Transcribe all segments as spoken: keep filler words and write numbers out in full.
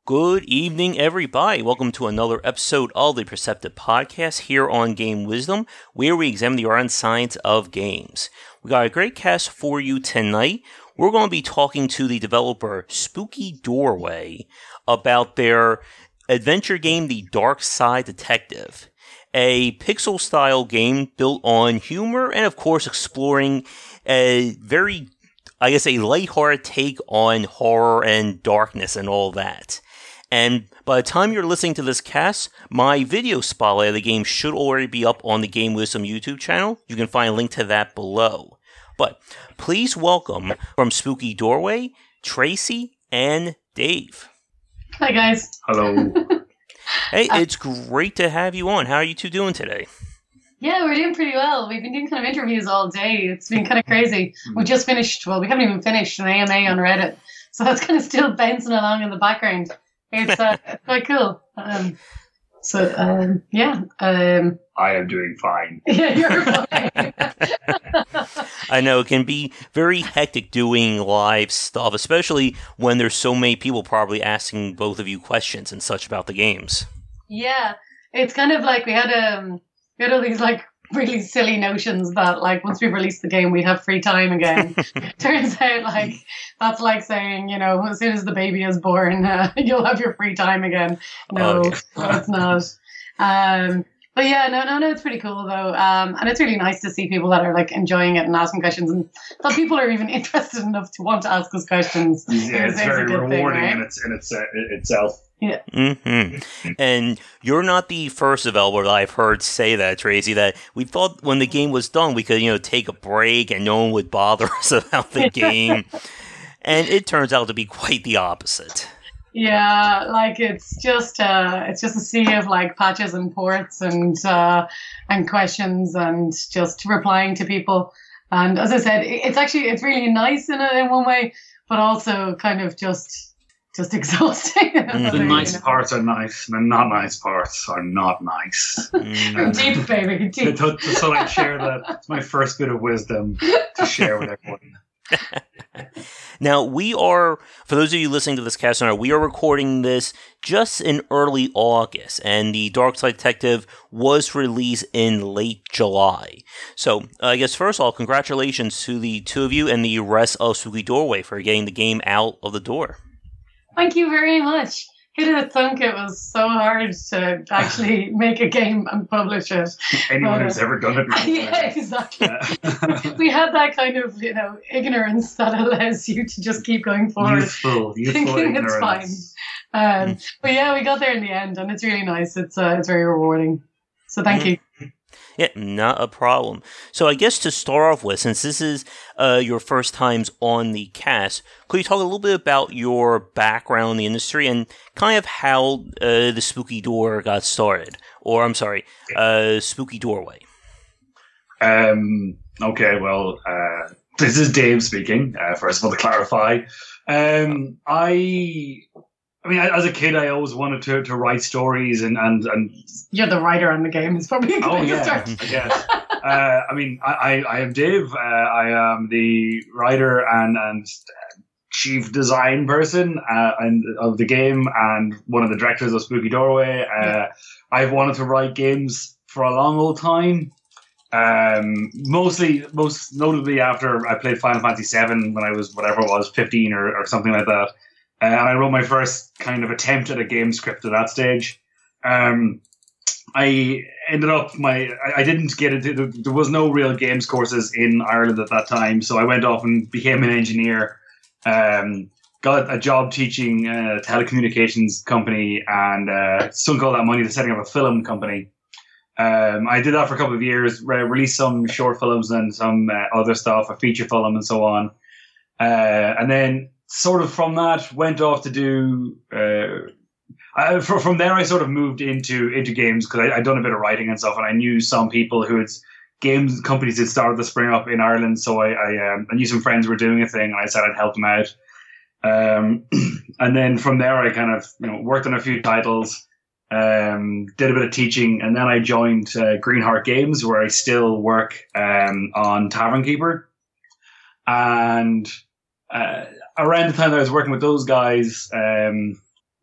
Good evening, everybody. Welcome to another episode of the Perceptive Podcast here on Game Wisdom, where we examine the art and science of games. We got a great cast for you tonight. We're going to be talking to the developer Spooky Doorway about their adventure game, The Dark Side Detective, a pixel-style game built on humor and, of course, exploring a very, I guess, a lighthearted take on horror and darkness and all that. And by the time you're listening to this cast, my video spotlight of the game should already be up on the Game Wisdom YouTube channel. You can find a link to that below. But please welcome from Spooky Doorway, Tracy and Dave. Hi, guys. Hello. Hey, it's great to have you on. How are you two doing today? Yeah, we're doing pretty well. We've been doing kind of interviews all day. It's been kind of crazy. We just finished, well, we haven't even finished an A M A on Reddit. So that's kind of still bouncing along in the background. It's uh, quite cool. Um, so, um, yeah. Um, I am doing fine. Yeah, you're fine. I know it can be very hectic doing live stuff, especially when there's so many people probably asking both of you questions and such about the games. Yeah, it's kind of like we had um, we had all these like really silly notions that like once we release the game we'd have free time again. Turns out like that's like saying, you know, as soon as the baby is born uh, you'll have your free time again. No, okay. No, it's not. Um, but yeah, no, no, no, it's pretty cool though. Um, and it's really nice to see people that are like enjoying it and asking questions, and that people are even interested enough to want to ask us questions. Yeah, it's, is, very is rewarding rewarding right? in, its, in its, uh, itself. Yeah. Mm-hmm. And you're not the first developer that I've heard say that, Tracy, that we thought when the game was done we could, you know, take a break and no one would bother us about the game. And it turns out to be quite the opposite. Yeah, like it's just uh, it's just a sea of like patches and ports and uh, and questions and just replying to people. And as I said, it's actually it's really nice in a, in one way, but also kind of just just exhausting. Mm-hmm. The nice you know. parts are nice, and the not nice parts are not nice. Mm-hmm. Deep, baby, deep. So, so I share that. It's my first bit of wisdom to share with everyone. Now, we are, for those of you listening to this cast now, we are recording this just in early August, and the Dark Side Detective was released in late July. So, uh, I guess first of all, congratulations to the two of you and the rest of Spooky Doorway for getting the game out of the door. Thank you very much. Who'd have thunk it was so hard to actually make a game and publish it? Anyone but, who's ever done it before. Yeah, exactly. We had that kind of, you know, ignorance that allows you to just keep going forward. Youthful, youthful thinking ignorance. It's fine. Um, but yeah, we got there in the end, and it's really nice. It's uh, it's very rewarding. So thank you. Yeah, not a problem. So I guess to start off with, since this is uh, your first times on the cast, could you talk a little bit about your background in the industry and kind of how uh, the Spooky Door got started? Or, I'm sorry, uh, Spooky Doorway. Um, okay, well, uh, this is Dave speaking, uh, first of all, to clarify. Um, I... I mean, as a kid, I always wanted to, to write stories and, and, and... You're the writer on the game. It's probably a good oh, way yeah, to start. I guess. uh, I mean, I, I, I am Dave. Uh, I am the writer and, and chief design person uh, and of the game and one of the directors of Spooky Doorway. Uh, yeah. I've wanted to write games for a long old time. Um, mostly, most notably after I played Final Fantasy seven when I was, whatever it was, fifteen or, or something like that. Uh, and I wrote my first kind of attempt at a game script at that stage. Um, I ended up my I, I didn't get into there was no real games courses in Ireland at that time, so I went off and became an engineer. Um, got a job teaching a telecommunications company, and uh, sunk all that money to setting up a film company. Um, I did that for a couple of years, re- released some short films and some uh, other stuff, a feature film and so on, uh, and then. Sort of from that, went off to do. Uh, I, for, from there, I sort of moved into into games because I'd done a bit of writing and stuff, and I knew some people who had games companies had started to spring up in Ireland. So I I, um, I knew some friends were doing a thing, and I said I'd help them out. Um, and then from there, I kind of you know worked on a few titles, um, did a bit of teaching, and then I joined uh, Greenheart Games, where I still work um, on Tavern Keeper, and. Uh, around the time that I was working with those guys, um,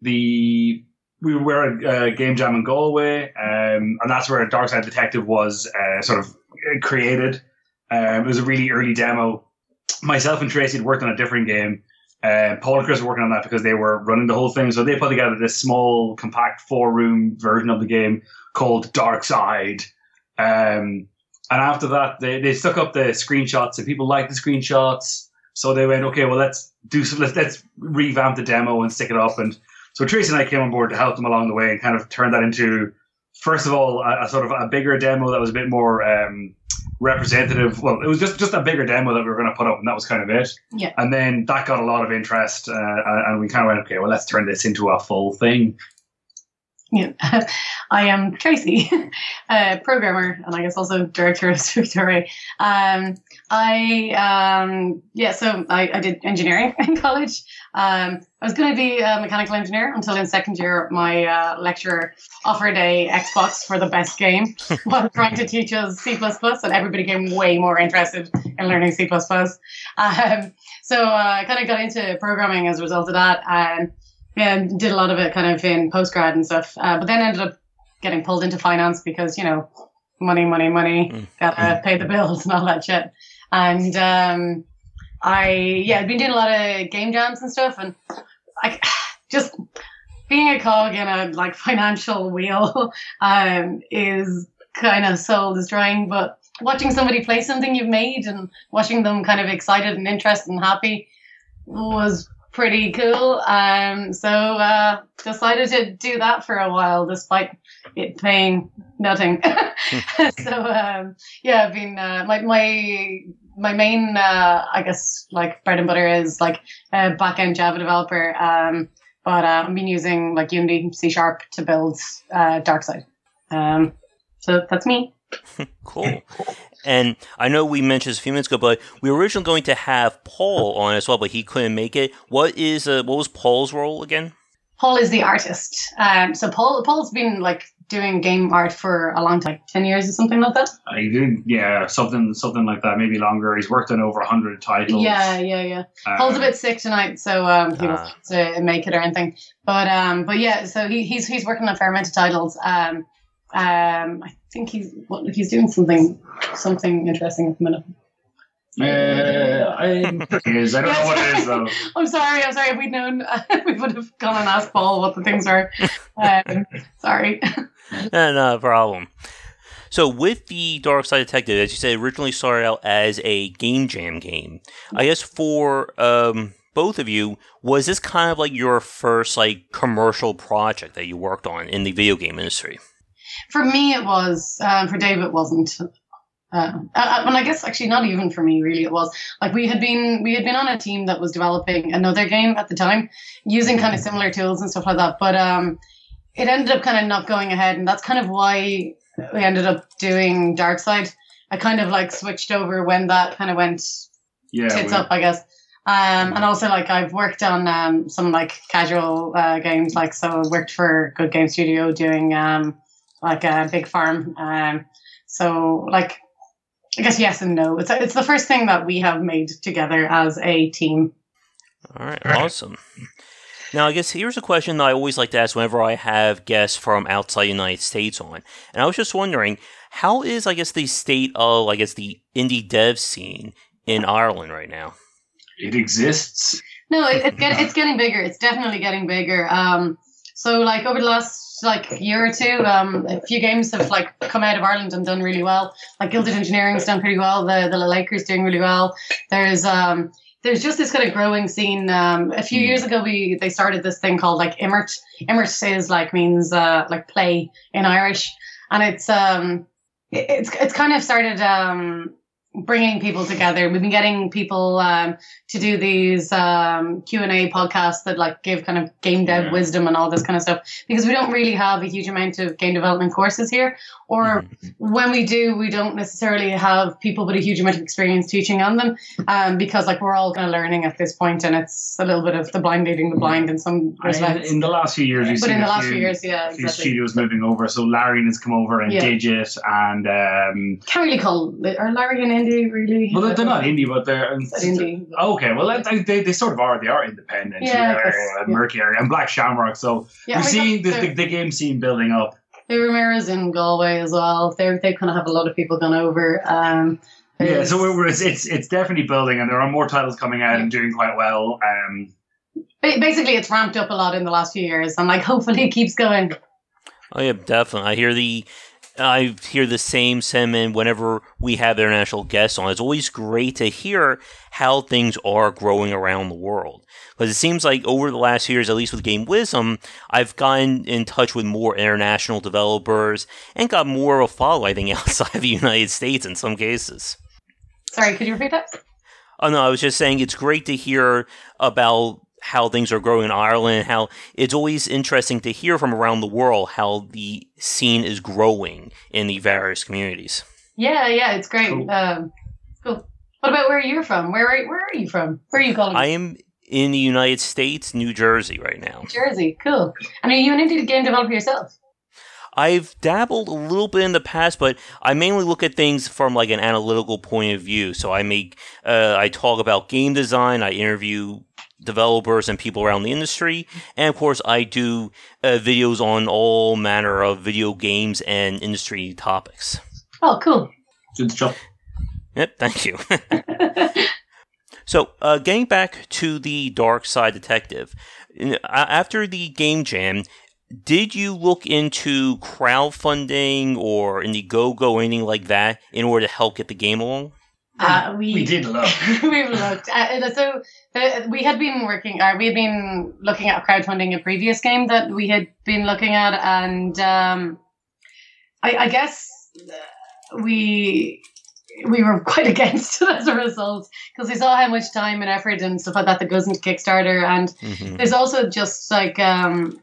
the we were at uh, Game Jam in Galway, um, and that's where Dark Side Detective was uh, sort of created. Um, it was a really early demo. Myself and Tracy had worked on a different game. Uh, Paul and Chris were working on that because they were running the whole thing. So they put together this small, compact four-room version of the game called Dark Side. Um, and after that, they, they stuck up the screenshots, and people liked the screenshots. So they went, okay, well, let's do some, let's, let's revamp the demo and stick it up. And so Tracy and I came on board to help them along the way and kind of turn that into, first of all, a, a sort of a bigger demo that was a bit more um, representative. Well, it was just, just a bigger demo that we were going to put up, and that was kind of it. Yeah. And then that got a lot of interest, uh, and we kind of went, okay, well, let's turn this into a full thing. Yeah, I am Tracy, a programmer, and I guess also director of Victoria. Um, I um, yeah, so I, I did engineering in college. Um, I was going to be a mechanical engineer until in second year, my uh, lecturer offered a Xbox for the best game while trying to teach us C plus plus, and everybody became way more interested in learning C plus plus. Um, so uh, I kind of got into programming as a result of that, and yeah, did a lot of it kind of in postgrad and stuff, uh, but then ended up getting pulled into finance because, you know, money, money, money, mm. gotta pay the bills and all that shit. And um, I, yeah, I've been doing a lot of game jams and stuff, and I just being a cog in a like financial wheel um, is kind of soul destroying. But watching somebody play something you've made and watching them kind of excited and interested and happy was pretty cool. Um, so uh, decided to do that for a while, despite it paying nothing. so um, yeah, I've been uh, my my my main uh, I guess like bread and butter is like a backend Java developer. Um, but uh, I've been using like Unity, C Sharp to build uh, DarkSide. Um, so that's me. Cool. And I know we mentioned this a few minutes ago, but we were originally going to have Paul on as well, but he couldn't make it. What is uh, what was Paul's role again? Paul is the artist. Um, so Paul Paul's been like doing game art for a long time, ten years or something like that. I did, yeah, something something like that, maybe longer. He's worked on over a hundred titles. Yeah, yeah, yeah. Um, Paul's a bit sick tonight, so um, he ah. doesn't to make it or anything. But um, but yeah, so he, he's he's working on a fair amount of titles. Um, um, I think he's what, he's doing something something interesting at the minute. Uh, I, is. I don't know what it is though. I'm sorry. I'm sorry. If we'd known, uh, we would have gone and asked Paul what the things are. Um, sorry. No, no problem. So with the Dark Side Detective, as you said, originally started out as a game jam game. I guess for um, both of you, was this kind of like your first like commercial project that you worked on in the video game industry? For me, it was. Um, for Dave, it wasn't. Uh, and I guess actually not even for me, really, it was. Like we had been we had been on a team that was developing another game at the time, using kind of similar tools and stuff like that. But um, it ended up kind of not going ahead, and that's kind of why we ended up doing Darkside. I kind of like switched over when that kind of went yeah, tits we, up, I guess. Um, and also like I've worked on um, some like casual uh, games, like so I worked for Good Game Studio doing um, like a Big Farm. Um, so like. I guess yes and no. It's it's the first thing that we have made together as a team. All right, awesome. Now, I guess here's a question that I always like to ask whenever I have guests from outside the United States on. And I was just wondering, how is, I guess, the state of, I guess, the indie dev scene in Ireland right now? It exists. No, it, it's, get, it's getting bigger. It's definitely getting bigger. Um, so, like, over the last like year or two, um, a few games have like come out of Ireland and done really well. Like Gilded Engineering's done pretty well. The the Lakers doing really well. There's um there's just this kind of growing scene. Um, a few years ago, we they started this thing called like Immert. Immert is like means uh like play in Irish, and it's um it, it's it's kind of started um. bringing people together. We've been getting people um, to do these um, Q and A podcasts that like give kind of game dev yeah. wisdom and all this kind of stuff, because we don't really have a huge amount of game development courses here, or mm-hmm. when we do, we don't necessarily have people with a huge amount of experience teaching on them, um, because like we're all kind of learning at this point, and it's a little bit of the blind leading the blind in some respects. In, in the last few years, we've but seen in the a last few, few years, yeah, a few exactly. studios moving over. So Larian has come over, and yeah. Digit, and um, can't really call are Larian in indie, really. Well, they're, they're not indie, but they're indie. Okay, well, they, they they sort of are. They are independent. Yeah, uh, yeah. Murky area and Black Shamrock. So Yeah, we're I mean, seeing the, they're- the the game scene building up. The Ramirez in Galway as well. They they kind of have a lot of people gone over. Um, Yeah, there's- so we're, we're- it's, it's it's definitely building, and there are more titles coming out and doing quite well. Um, ba- basically it's ramped up a lot in the last few years, and like hopefully it keeps going. Oh yeah, definitely. I hear the I hear the same sentiment whenever we have international guests on. It's always great to hear how things are growing around the world. Because it seems like over the last years, at least with Game Wisdom, I've gotten in touch with more international developers and got more of a follow, I think, outside the United States in some cases. Sorry, could you repeat that? Oh no, I was just saying it's great to hear about how things are growing in Ireland, how it's always interesting to hear from around the world how the scene is growing in the various communities. Yeah, yeah, it's great. Cool. Um, cool. What about where you're from? Where are, where are you from? Where are you calling? I am in the United States, New Jersey right now. Jersey. Cool. And are you an indie game developer yourself? I've dabbled a little bit in the past, but I mainly look at things from like an analytical point of view. So I make, uh, I talk about game design, I interview developers and people around the industry, and of course I do uh, videos on all manner of video games and industry topics. Oh, cool. good stuff. Yep, thank you. So, uh, getting back to the Dark Side Detective, in- a- after the game jam, did you look into crowdfunding or Indiegogo or anything like that in order to help get the game along? Uh, we, We did look. We've looked. Uh, so the, we had been working, or we had been looking at crowdfunding a previous game that we had been looking at, and um, I, I guess we we were quite against it as a result because we saw how much time and effort and stuff like that that goes into Kickstarter, and Mm-hmm. there's also just like um,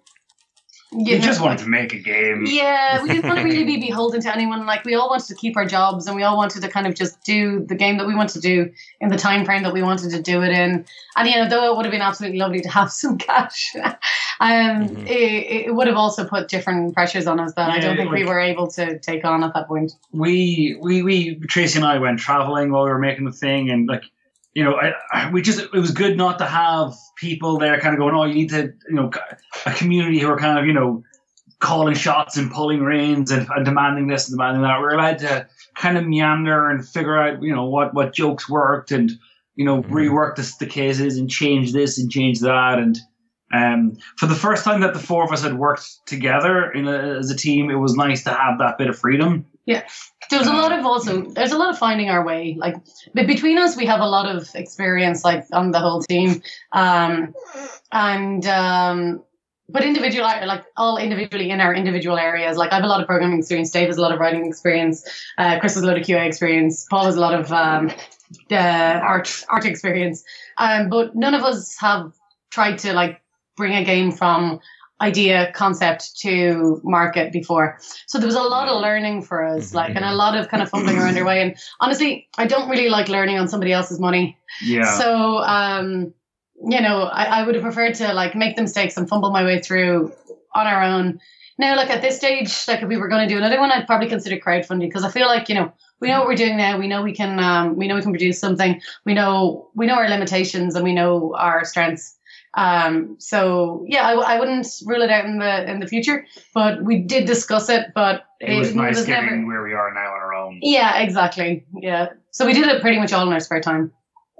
you We know, just wanted to make a game. yeah, we didn't want to really be beholden to anyone. Like, we all wanted to keep our jobs, and we all wanted to kind of just do the game that we wanted to do in the time frame that we wanted to do it in. And, you know, though it would have been absolutely lovely to have some cash, um, Mhm. it, it would have also put different pressures on us that I Yeah, don't think we like- were able to take on at that point. we we we Tracy and I went traveling while we were making the thing, and like you know, I, I, we just it was good not to have people there kind of going, oh, you need to, you know, a community who are kind of, you know, calling shots and pulling reins and, and demanding this and demanding that. We're allowed to kind of meander and figure out, you know, what what jokes worked and, you know, Mhm. rework the, the cases and change this and change that. And um, for the first time that the four of us had worked together in a, as a team, it was nice to have that bit of freedom. There was a lot of also, there's a lot of finding our way. Like, but between us, we have a lot of experience, like, on the whole team. Um, and, um, but individual, like, all individually in our individual areas. Like, I have a lot of programming experience. Dave has a lot of writing experience. Uh, Chris has a lot of Q A experience. Paul has a lot of um, uh, art art experience. Um, but none of us have tried to, like, bring a game from idea concept to market before, so there was a lot of learning for us, like, and a lot of kind of fumbling around our way. And honestly, I don't really like learning on somebody else's money. Yeah. So um you know, I, I would have preferred to, like, make the mistakes and fumble my way through on our own. Now, like, at this stage, like, if we were going to do another one, I'd probably consider crowdfunding, because I feel like, you know, we know what we're doing now. We know we can um we know we can produce something. We know we know our limitations, and we know our strengths. Um, so yeah, I, I wouldn't rule it out in the in the future, but we did discuss it. But It was nice was getting never. where we are now on our own. Yeah, exactly. Yeah, so we did it pretty much all in our spare time.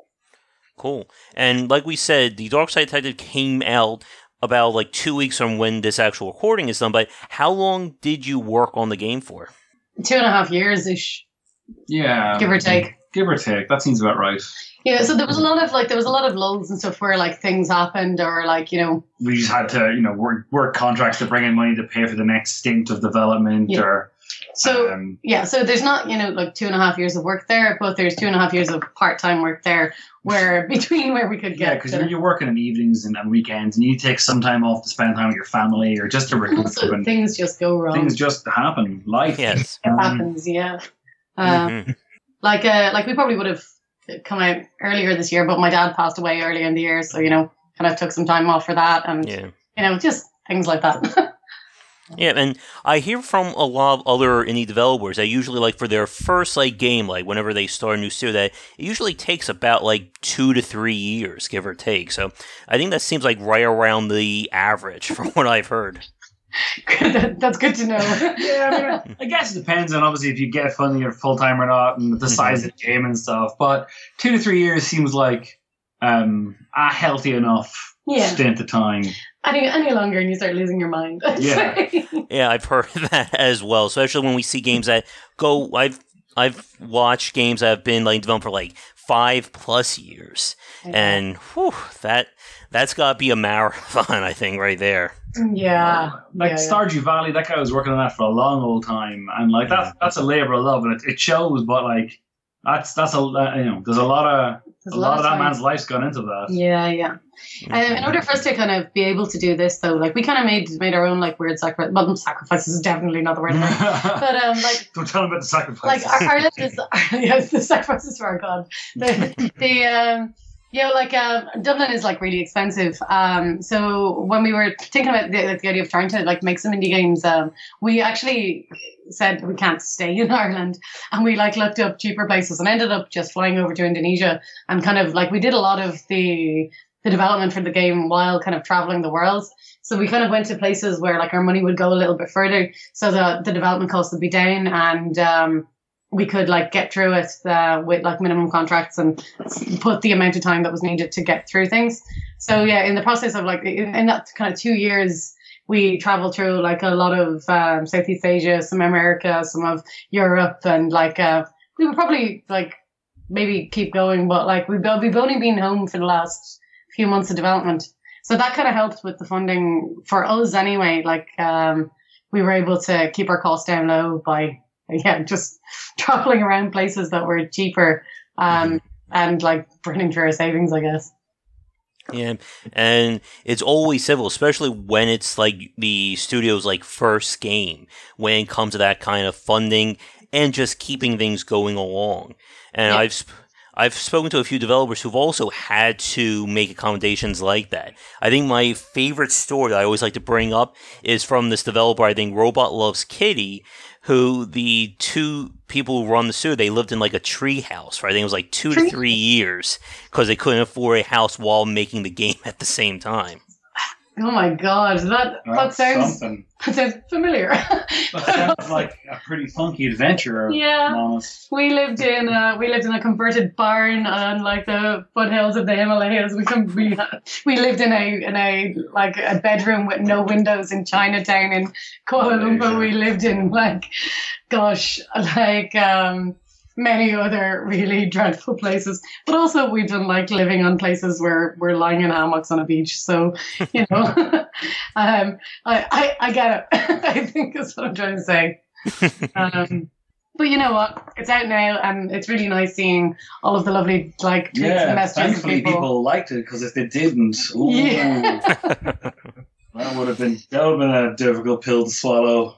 Cool. And like we said, the Dark Side Detective came out about like two weeks from when this actual recording is done. But how long did you work on the game for? Two and a half years ish, Yeah. give or take. Give or take. That seems about right. Yeah, so there was a lot of like there was a lot of lulls and stuff where, like, things happened, or, like, you know, We just had to, you know, work, work contracts to bring in money to pay for the next stint of development, Yeah. or so um, yeah, so there's not, you know, like, two and a half years of work there, but there's two and a half years of part time work there, where between where we could yeah, get. because to- you're, you're working in evenings and, and weekends, and you take some time off to spend time with your family or just to recoup. also, and things just go wrong. things just happen. Life. Yes. It Um, happens, yeah. Um, Mhm. Like, uh, like we probably would have come out earlier this year, but my dad passed away earlier in the year, so, you know, kind of took some time off for that, and Yeah. you know, just things like that. Yeah, and I hear from a lot of other indie developers that usually, like, for their first, like, game, like, whenever they start a new studio, that it usually takes about, like, two to three years, give or take. So I think that seems like right around the average from what I've heard. that, that's good to know. Yeah, I mean, I guess it depends on, obviously, if you get funding or full-time or not, and the size of the game and stuff. But two to three years seems like um, a healthy enough yeah. stint of time. Any, any longer and you start losing your mind. Yeah. Yeah, I've heard that as well, especially when we see games that go... I've I've watched games that have been like developed for like five plus years, okay. and whew, that, that's got to be a marathon, I think, right there. Yeah. Like yeah, Stardew yeah. Valley, that guy was working on that for a long old time, and like that, that's a labor of love, and it, it shows, but like, that's, that's a, you know, there's a lot of, There's a lot, lot of that time. man's life's gone into that. Yeah, yeah. Um, in order for us to kind of be able to do this, though, like we kind of made made our own like weird sacrifice. Well, sacrifices is definitely not the word, but um, like don't tell them about the sacrifices. Like our, our is, yes, the sacrifices for our god. The, the um, you know, like uh, Dublin is like really expensive. Um, so when we were thinking about the, like, the idea of trying to like make some indie games, um, we actually said we can't stay in Ireland, and we like looked up cheaper places and ended up just flying over to Indonesia, and kind of like we did a lot of the the development for the game while kind of traveling the world. So we kind of went to places where like our money would go a little bit further, so the the development costs would be down, and um, we could like get through it uh, with like minimum contracts and put the amount of time that was needed to get through things. So yeah, in the process of like in, in that kind of two years. We traveled through like a lot of um, Southeast Asia, some America, some of Europe, and like uh, we would probably like maybe keep going, but like we've we've only been home for the last few months of development, so that kind of helped with the funding for us anyway. Like um, we were able to keep our costs down low by yeah just traveling around places that were cheaper um, and like burning through our savings, I guess. Yeah, and it's always civil, especially when it's like the studio's like first game, when it comes to that kind of funding and just keeping things going along. And yeah. I've sp- I've spoken to a few developers who've also had to make accommodations like that. I think my favorite story that I always like to bring up is from this developer, I think Robot Loves Kitty, who the two people who run the studio, they lived in like a tree house, right? I think it was like two to three years because they couldn't afford a house while making the game at the same time. Oh my god, that that sounds something. That sounds familiar. That sounds like a pretty funky adventure. Yeah, we lived in a, we lived in a converted barn on like the foothills of the Himalayas. We come, we we lived in a in a like a bedroom with no windows in Chinatown in Kuala Lumpur. We lived in like, gosh, like um. many other really dreadful places, but also we've done like living on places where we're lying in hammocks on a beach. So, you know, um, I, I, I get it. I think that's what I'm trying to say. Um, but you know what? It's out now, and it's really nice seeing all of the lovely like tweets yeah, and messages. Thankfully, people. people liked it, because if they didn't, ooh, yeah. that would have been that would have been a difficult pill to swallow.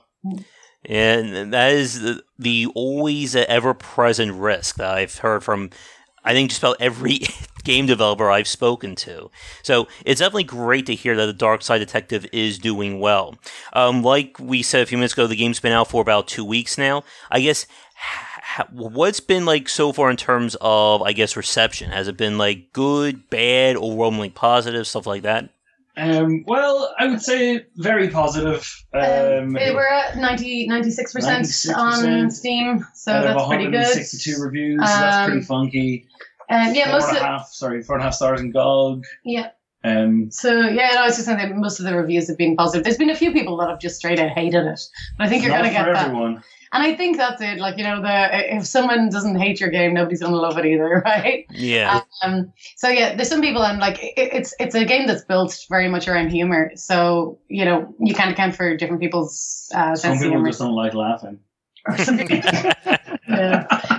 And that is the, the always ever-present risk that I've heard from, I think, just about every game developer I've spoken to. So it's definitely great to hear that the Dark Side Detective is doing well. Um, like we said a few minutes ago, the game's been out for about two weeks now. I guess, ha- what's been like so far in terms of, I guess, reception? Has it been like good, bad, overwhelmingly positive, stuff like that? Um, well, I would say very positive. Um, um, we're at ninety, ninety-six percent on Steam, so that's pretty good. one hundred sixty-two reviews, um, so that's pretty funky. And yeah, four most and of a half, sorry, four and a half stars in G O G. Yeah. Um, so yeah, no, I was just saying that most of the reviews have been positive. There's been a few people that have just straight out hated it, but I think you're going to get that. Everyone. And I think that's it. Like, you know, the if someone doesn't hate your game, nobody's going to love it either, right? Yeah. Um. So yeah, there's some people, and like it, it's it's a game that's built very much around humor. So you know, you can't account for different people's uh, some sense of people humor. just don't like laughing. Or some people, yeah.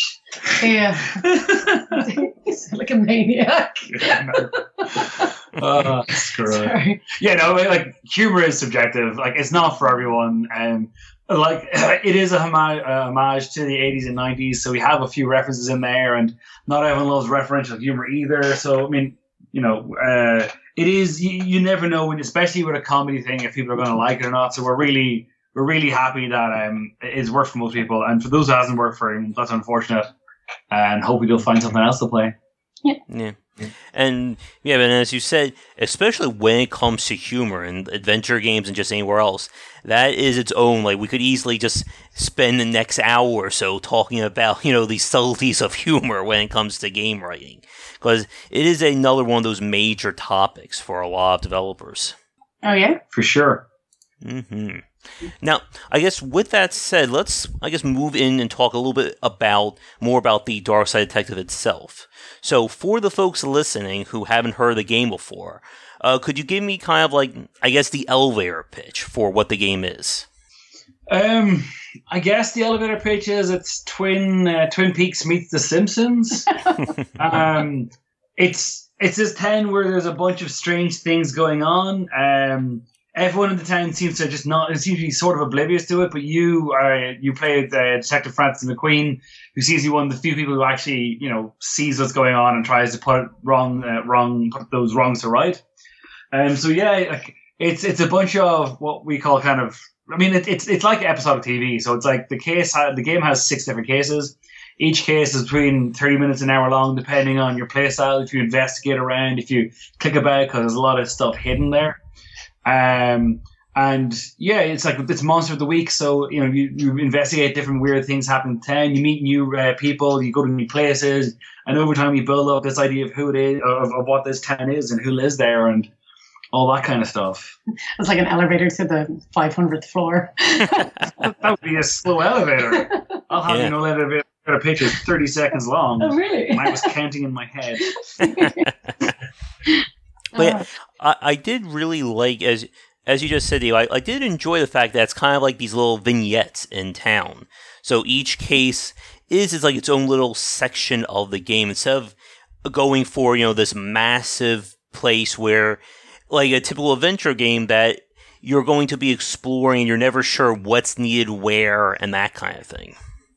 Yeah. He's like a maniac. Yeah, no. Oh, screw it. Yeah, no, like humor is subjective. Like, it's not for everyone. Um, like it is a homage, uh, homage to the eighties and nineties, so we have a few references in there, and not everyone loves referential humor either. So I mean, you know, uh, it is you, you never know, when, especially with a comedy thing, if people are going to like it or not. So we're really we're really happy that um it's worked for most people, and for those who hasn't worked for him, that's unfortunate. And hopefully they'll find something else to play. Yeah. Yeah. And yeah, but as you said, especially when it comes to humor and adventure games and just anywhere else, that is its own. Like, we could easily just spend the next hour or so talking about, you know, the subtleties of humor when it comes to game writing, because it is another one of those major topics for a lot of developers. Oh yeah, for sure. Mm-hmm. Now, I guess with that said, let's, I guess, move in and talk a little bit about, more about the Darkside Detective itself. So, for the folks listening who haven't heard of the game before, uh, could you give me kind of like, I guess, the elevator pitch for what the game is? Um, I guess the elevator pitch is it's Twin uh, Twin Peaks meets The Simpsons. um, it's it's this town where there's a bunch of strange things going on. Um. Everyone in the town seems to just not, it seems to be sort of oblivious to it, but you are, you play uh, Detective Francis McQueen, who seems to be one of the few people who actually, you know, sees what's going on and tries to put wrong, uh, wrong, put those wrongs to right. Um, so yeah, like, it's, it's a bunch of what we call kind of, I mean, it, it's, it's like episodic T V. So it's like the case, ha- the game has six different cases. Each case is between thirty minutes an hour long, depending on your play style. If you investigate around, if you click about, because there's a lot of stuff hidden there. Um, and yeah, it's like, it's Monster of the Week. So, you know, you, you investigate different weird things happen in town. You meet new uh, people, you go to new places, and over time you build up this idea of who it is, of, of what this town is and who lives there and all that kind of stuff. It's like an elevator to the five hundredth floor. That would be a slow elevator. I'll have Yeah. you know, elevator pitch is thirty seconds long. Oh, really? And I was counting in my head. But yeah, I, I did really like, as as you just said, Dave, I, I did enjoy the fact that it's kind of like these little vignettes in town. So each case is, is like its own little section of the game, instead of going for, you know, this massive place where, like a typical adventure game, that you're going to be exploring and you're never sure what's needed where and that kind of thing.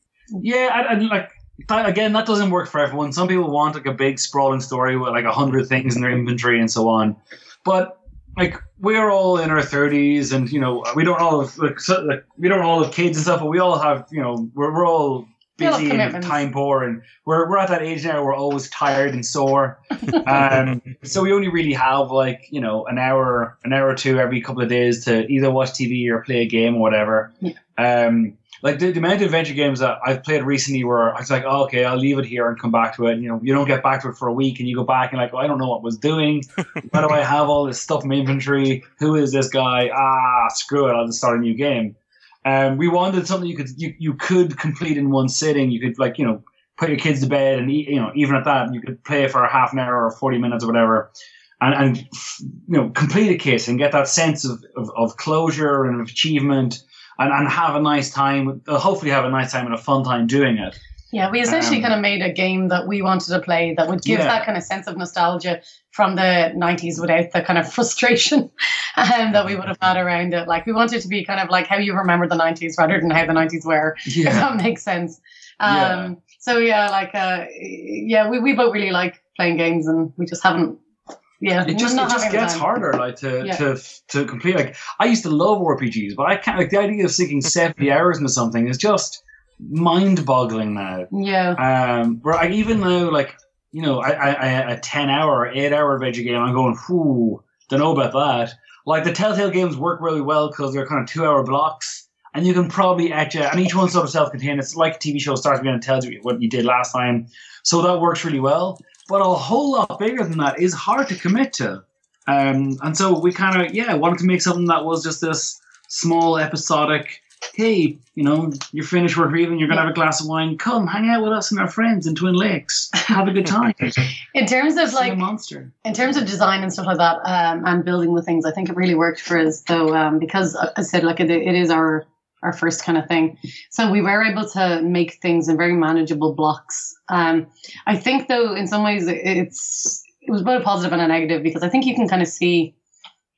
Yeah, and, and like, that, again, that doesn't work for everyone. Some people want like a big sprawling story with like a hundred things in their inventory and so on. But like, we're all in our thirties, and you know, we don't all have like, so, like we don't all have kids and stuff, but we all have, you know, we're we're all busy and time poor, and we're we're at that age now. We're always tired and sore, um, so we only really have like, you know, an hour, an hour or two every couple of days to either watch T V or play a game or whatever. Yeah. Um, Like the, the amount of adventure games that I've played recently where I was like, oh, okay, I'll leave it here and come back to it. And, you know, you don't get back to it for a week and you go back and like, oh, I don't know what I was doing. Why do I have all this stuff in my inventory? Who is this guy? Ah, screw it. I'll just start a new game. Um, we wanted something you could you, you could complete in one sitting. You could like, you know, put your kids to bed and, you know, even at that, you could play for a half an hour or forty minutes or whatever. And, and you know, complete a case and get that sense of, of, of closure and of achievement. And, and have a nice time, uh, hopefully have a nice time and a fun time doing it. Yeah, we essentially Um, kind of made a game that we wanted to play that would give Yeah. that kind of sense of nostalgia from the nineties without the kind of frustration um, that we would have had around it. Like, we wanted to be kind of like how you remember the nineties rather than how the nineties were, if Yeah. that makes sense. Um, Yeah. So, yeah, like, uh, yeah, we, we both really like playing games, and we just haven't, yeah. It just, not it just having the gets time. harder, like to, Yeah. to to complete. Like, I used to love R P Gs, but I can't. Like, the idea of sinking seventy hours into something is just mind-boggling now. Yeah. Um, where I even though like, you know, I, I, I a ten hour or eight hour adventure game, I'm going, whoo, don't know about that. Like, the Telltale games work really well because they're kind of two hour blocks, and you can probably etch it, and each one's sort of self-contained. It's like a T V show starts again and tells you what you did last time, so that works really well. But a whole lot bigger than that is hard to commit to. Um, and so we kind of, yeah, wanted to make something that was just this small episodic, hey, you know, you're finished work for evening, you're going to have a glass of wine, come hang out with us and our friends in Twin Lakes. Have a good time. In terms of See like, a monster. in terms of design and stuff like that, um, and building the things, I think it really worked for us though, um, because uh, I said, like, it, it is our, our first kind of thing. So we were able to make things in very manageable blocks. Um, I think though, in some ways it- it's, it was both a positive and a negative, because I think you can kind of see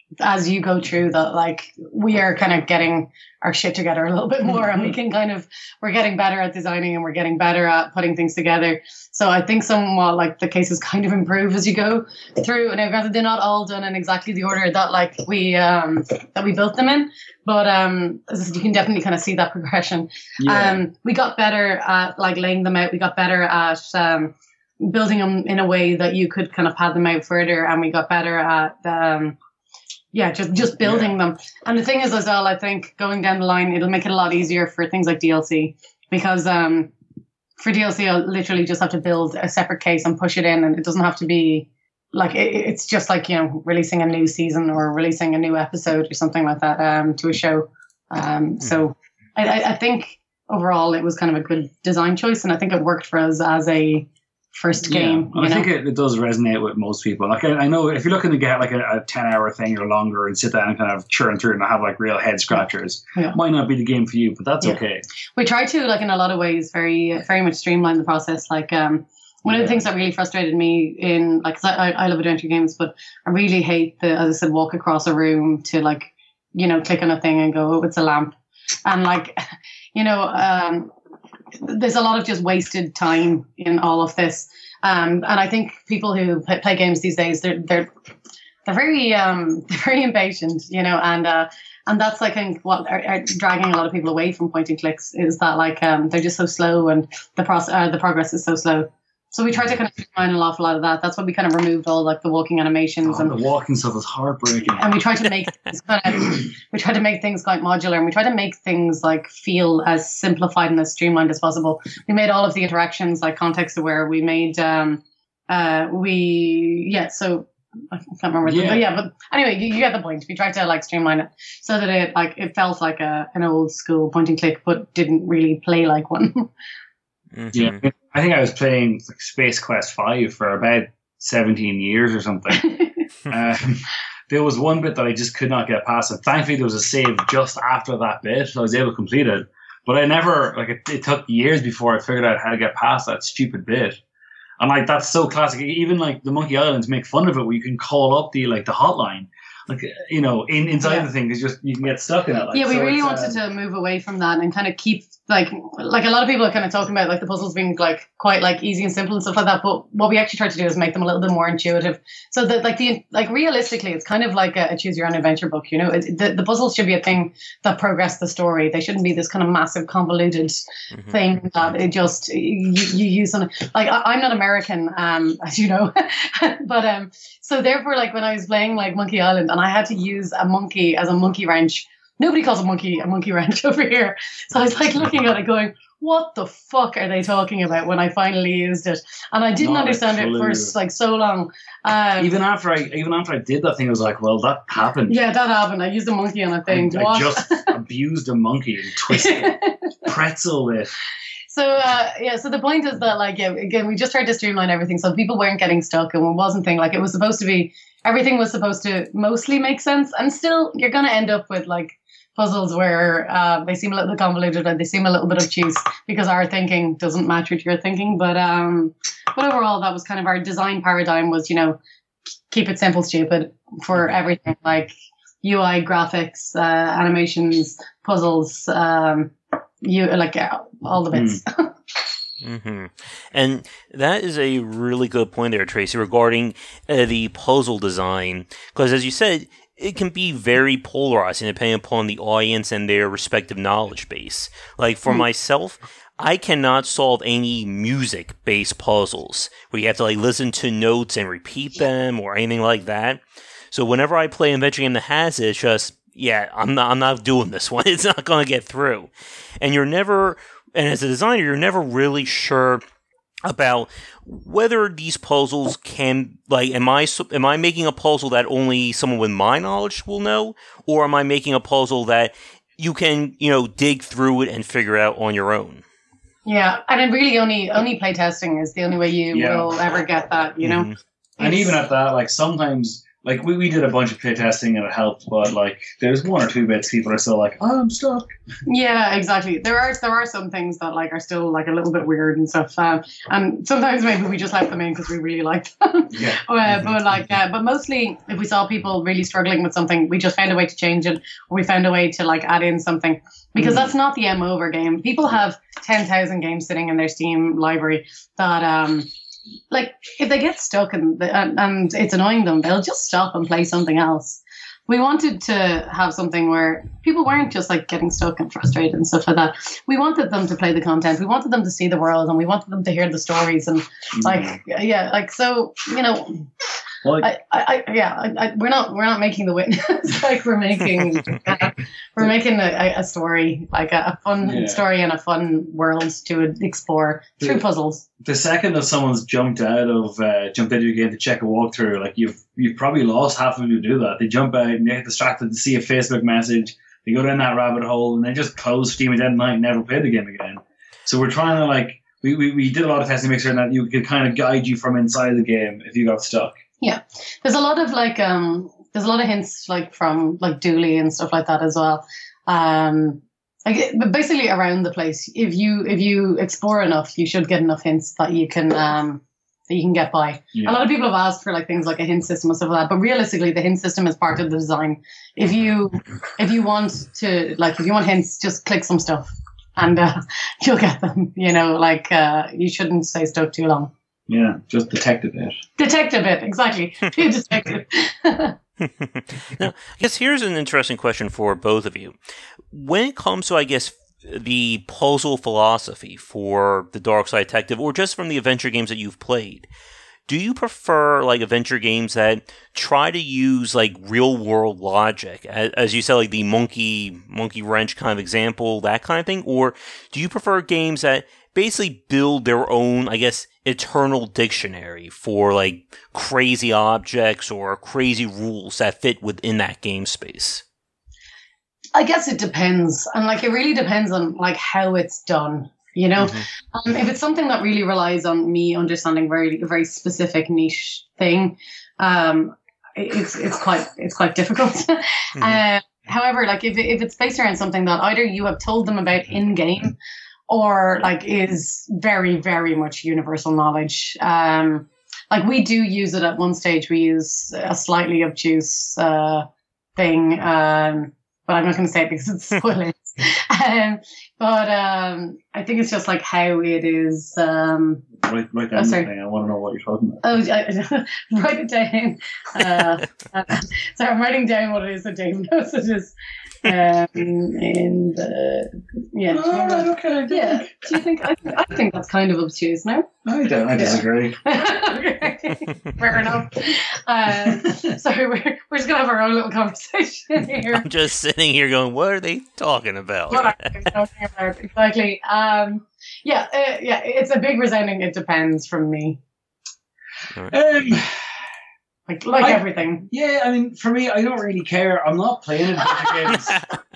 as you go through that, like we are kind of getting our shit together a little bit more, and we can kind of we're getting better at designing and we're getting better at putting things together. So I think somewhat like the cases kind of improve as you go through. And granted, they're not all done in exactly the order that like we um that we built them in, but um as I said, you can definitely kind of see that progression. Yeah. Um, we got better at like laying them out. We got better at um building them in a way that you could kind of pad them out further, and we got better at um. Yeah, just just building yeah. them. And the thing is as well, I think going down the line, it'll make it a lot easier for things like D L C, because um, for D L C, I'll literally just have to build a separate case and push it in, and it doesn't have to be like, it, it's just like, you know, releasing a new season or releasing a new episode or something like that um, to a show. Um, mm. So I, I think overall it was kind of a good design choice, and I think it worked for us as a first game. Yeah, I know? think it, it does resonate with most people. Like I, I know if you're looking to get like a, a ten hour thing or longer and sit down and kind of churn through and have like real head scratchers, yeah. might not be the game for you, but that's yeah. okay. We try to, like in a lot of ways, very very much streamline the process. Like um, one yeah. of the things that really frustrated me in like, 'cause I, I love adventure games, but I really hate the, as I said, walk across a room to like, you know, click on a thing and go, oh, it's a lamp, and like, you know, um. there's a lot of just wasted time in all of this. Um, and I think people who play, play games these days, they're, they're, they're very, um, they're very impatient, you know, and, uh, and that's like what are, are dragging a lot of people away from point and clicks, is that like, um, they're just so slow, and the process, uh, the progress is so slow. So we tried to kind of streamline an awful lot of that. That's why we kind of removed all like the walking animations. Oh, and the walking stuff was heartbreaking. And we tried to make things kind of, we tried to make things quite modular, and we tried to make things like feel as simplified and as streamlined as possible. We made all of the interactions like context aware. We made, um, uh, we yeah. So I can't remember, yeah. The, but yeah. But anyway, you, you get the point. We tried to like streamline it so that it like it felt like a an old school point and click, but didn't really play like one. Mm-hmm. Yeah. I think I was playing like Space Quest five for about seventeen years or something. um, there was one bit that I just could not get past, and thankfully there was a save just after that bit, so I was able to complete it. But I never, like, it, it took years before I figured out how to get past that stupid bit. And like, that's so classic. Even like the Monkey Islands make fun of it, where you can call up the like the hotline. Like, you know, in, inside yeah. the thing, is just you can get stuck in it. Like, yeah, we so really wanted um, to move away from that and kind of keep like like a lot of people are kind of talking about like the puzzles being like quite like easy and simple and stuff like that. But what we actually tried to do is make them a little bit more intuitive, so that like the like realistically, it's kind of like a, a choose your own adventure book. You know, it, the the puzzles should be a thing that progress the story. They shouldn't be this kind of massive convoluted mm-hmm. thing that it just you, you use on. Like I, I'm not American, um, as you know, but um, so therefore, like when I was playing like Monkey Island, and I had to use a monkey as a monkey wrench. Nobody calls a monkey a monkey wrench over here. So I was like looking at it going, what the fuck are they talking about when I finally used it? And I didn't Not understand it for like so long. Um, even after I even after I did that thing, I was like, well, that happened. Yeah, that happened. I used a monkey on a thing. I, I just abused a monkey and twisted it, pretzel it. So, uh, yeah, so the point is that, like, yeah, again, we just tried to streamline everything so people weren't getting stuck, and it wasn't thing, like, it was supposed to be, everything was supposed to mostly make sense, and still, you're going to end up with, like, puzzles where uh, they seem a little bit convoluted and they seem a little bit obtuse because our thinking doesn't match with your thinking, but, um, but overall, that was kind of our design paradigm was, you know, keep it simple, stupid for everything, like U I, graphics, uh, animations, puzzles, um, you like uh, all the bits. Mm. Mm-hmm. And that is a really good point there, Tracy, regarding uh, the puzzle design, because as you said, it can be very polarizing depending upon the audience and their respective knowledge base. Like for mm. myself, I cannot solve any music-based puzzles where you have to like listen to notes and repeat them or anything like that. So whenever I play an adventure game that has it, it's just yeah, I'm not I'm not doing this one. It's not going to get through. And you're never, and as a designer, you're never really sure about whether these puzzles can, like, am I am I making a puzzle that only someone with my knowledge will know, or am I making a puzzle that you can, you know, dig through it and figure out on your own? Yeah, and then really only only playtesting is the only way you yeah. will ever get that, you know? Mm-hmm. And even at that, like sometimes like we, we did a bunch of play testing and it helped, but like there's one or two bits people are still like, oh, I'm stuck. Yeah, exactly. There are there are some things that like are still like a little bit weird and stuff, um, and sometimes maybe we just left them in because we really liked them. Yeah. uh, but like, uh, but mostly if we saw people really struggling with something, we just found a way to change it, or we found a way to like add in something, because mm. that's not the M O of our game. People have ten thousand games sitting in their Steam library that um. Like, if they get stuck and, and and it's annoying them, they'll just stop and play something else. We wanted to have something where people weren't just like getting stuck and frustrated and stuff like that. We wanted them to play the content. We wanted them to see the world, and we wanted them to hear the stories. And like, yeah, like so, you know. Well, I, I, I, yeah, I, I, we're not we're not making The Witness. Like we're making uh, we're making a, a story, like a, a fun yeah. story and a fun world to explore the, through puzzles. The second that someone's jumped out of uh, jumped into your game to check a walkthrough, like you've you've probably lost half of them who do that. They jump out and they get distracted to see a Facebook message. They go down that rabbit hole and they just close Steam at night and never play the game again. So we're trying to like we, we, we did a lot of testing to make sure that you could kind of guide you from inside the game if you got stuck. Yeah, there's a lot of like um, there's a lot of hints like from like Dooley and stuff like that as well. Um, like but basically around the place, if you if you explore enough, you should get enough hints that you can um that you can get by. Yeah. A lot of people have asked for like things like a hint system and stuff like that, but realistically, the hint system is part of the design. If you if you want to like if you want hints, just click some stuff and uh, you'll get them. You know, like uh, you shouldn't stay stuck too long. Yeah, just detect a bit. Detect a bit, exactly. Be a detective. Now, I guess here's an interesting question for both of you. When it comes to, I guess, the puzzle philosophy for the Dark Side Detective, or just from the adventure games that you've played, do you prefer like adventure games that try to use like real world logic, as, as you said, like the monkey monkey wrench kind of example, that kind of thing, or do you prefer games that basically build their own, I guess, eternal dictionary for like crazy objects or crazy rules that fit within that game space? I guess it depends, and like it really depends on like how it's done. You know, mm-hmm. um, if it's something that really relies on me understanding very a very specific niche thing, um, it's it's quite it's quite difficult. mm-hmm. uh, however, like if if it's based around something that either you have told them about in game, or like is very very much universal knowledge. Um, like we do use it at one stage. We use a slightly obtuse uh, thing, um, but I'm not going to say it because it's spoilers. um, but um, I think it's just like how it is. Um, write, write down oh, the thing. I want to know what you're talking about. Oh, I, write it down. Uh, uh, so I'm writing down what it is that Dave knows it is. Um, and uh, yeah, oh, right, okay. Yeah. Do you think? I, I think that's kind of obtuse, no? I don't. I yeah. disagree. Okay. Fair enough. Uh, sorry, we're we're just gonna have our own little conversation here. I'm just sitting here going, "What are they talking about?" What are they talking about? Exactly. Um, yeah, uh, yeah. It's a big resounding. It depends from me. Right. Um. Like, like I, everything. Yeah, I mean, for me, I don't really care. I'm not playing adventure games.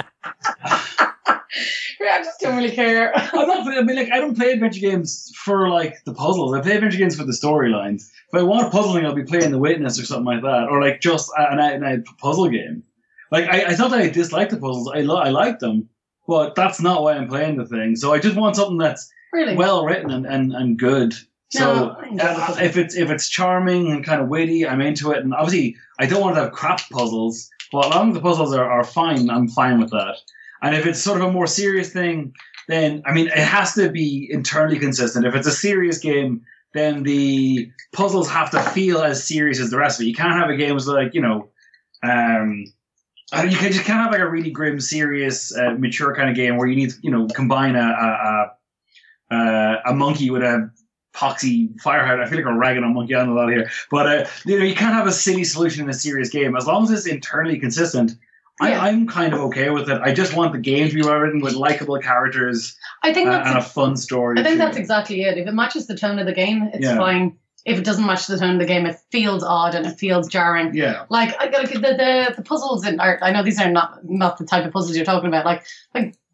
Yeah, I just don't really care. I'm not. I mean, like, I don't play adventure games for like the puzzles. I play adventure games for the storylines. If I want puzzling, I'll be playing The Witness or something like that, or like just an out-and-out puzzle game. Like, I, it's not that I dislike the puzzles. I lo- I like them, but that's not why I'm playing the thing. So I just want something that's really well written and, and, and good. So no, uh, if it's if it's charming and kind of witty, I'm into it. And obviously, I don't want to have crap puzzles, but as long as the puzzles are, are fine, I'm fine with that. And if it's sort of a more serious thing, then, I mean, it has to be internally consistent. If it's a serious game, then the puzzles have to feel as serious as the rest of it. You can't have a game that's like, you know, um, you can just can't have like a really grim, serious, uh, mature kind of game where you need to, you know, combine a a, a, a monkey with a poxy fireheart. I feel like I'm ragging on Monkey Island a lot here, but uh, you know, you can't have a silly solution in a serious game as long as it's internally consistent. Yeah. I, I'm kind of okay with it. I just want the game to be well written with likable characters. I think that's uh, and a, a fun story. I think that's exactly it. If it matches the tone of the game, it's yeah. fine. If it doesn't match the tone of the game, it feels odd and it feels jarring. Yeah. Like, I, like the, the the puzzles in art. I know these are not not the type of puzzles you're talking about. Like like.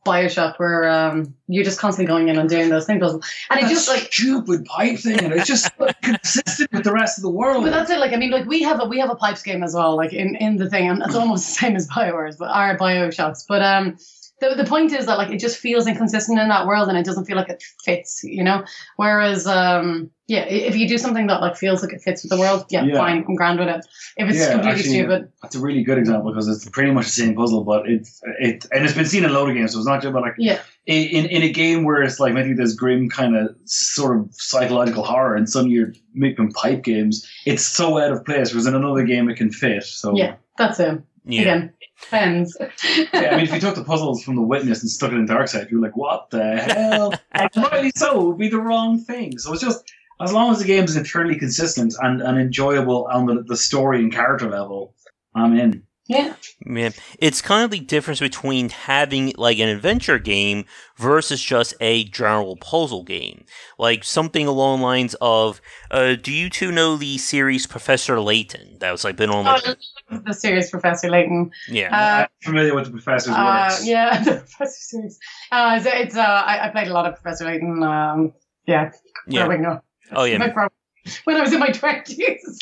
Bioshock, where um, you're just constantly going in and doing those things, and that it just like stupid pipe thing, and it's just consistent with the rest of the world. But that's it. Like I mean, like we have a we have a pipes game as well, like in, in the thing, and it's almost the same as Bioware's, but our Bioshocks. But um, the the point is that like it just feels inconsistent in that world, and it doesn't feel like it fits, you know. Whereas um, yeah, if you do something that like feels like it fits with the world, yeah, yeah. fine, I'm grand with it. If it's yeah, completely actually, stupid, that's a really good example because it's pretty much the same puzzle, but it it and it's been seen in a load of games, so it's not just about like yeah. In, in a game where it's like maybe there's grim kind of sort of psychological horror, and suddenly you're making pipe games, it's so out of place. Whereas in another game it can fit. So yeah, that's it. Yeah. Again, depends. Yeah, I mean, if you took the puzzles from The Witness and stuck it in Darkseid, you're like, what the hell? And rightly so, it would be the wrong thing. So it's just as long as the game is entirely consistent and, and enjoyable on the, the story and character level, I'm in. Yeah. Yeah. It's kind of the difference between having like an adventure game versus just a general puzzle game. Like something along the lines of, uh, do you two know the series Professor Layton? That was like been on like oh, the series Professor Layton. Yeah. Uh, I'm familiar with the Professor's uh, works. Yeah, the Professor series. Uh, so it's uh, I, I played a lot of Professor Layton. Um, yeah. Yeah. Growing up. Oh yeah. When I was in my twenties.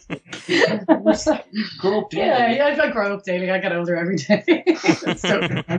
Grow up daily. Yeah, yeah, I grow up daily. I get older every day. so,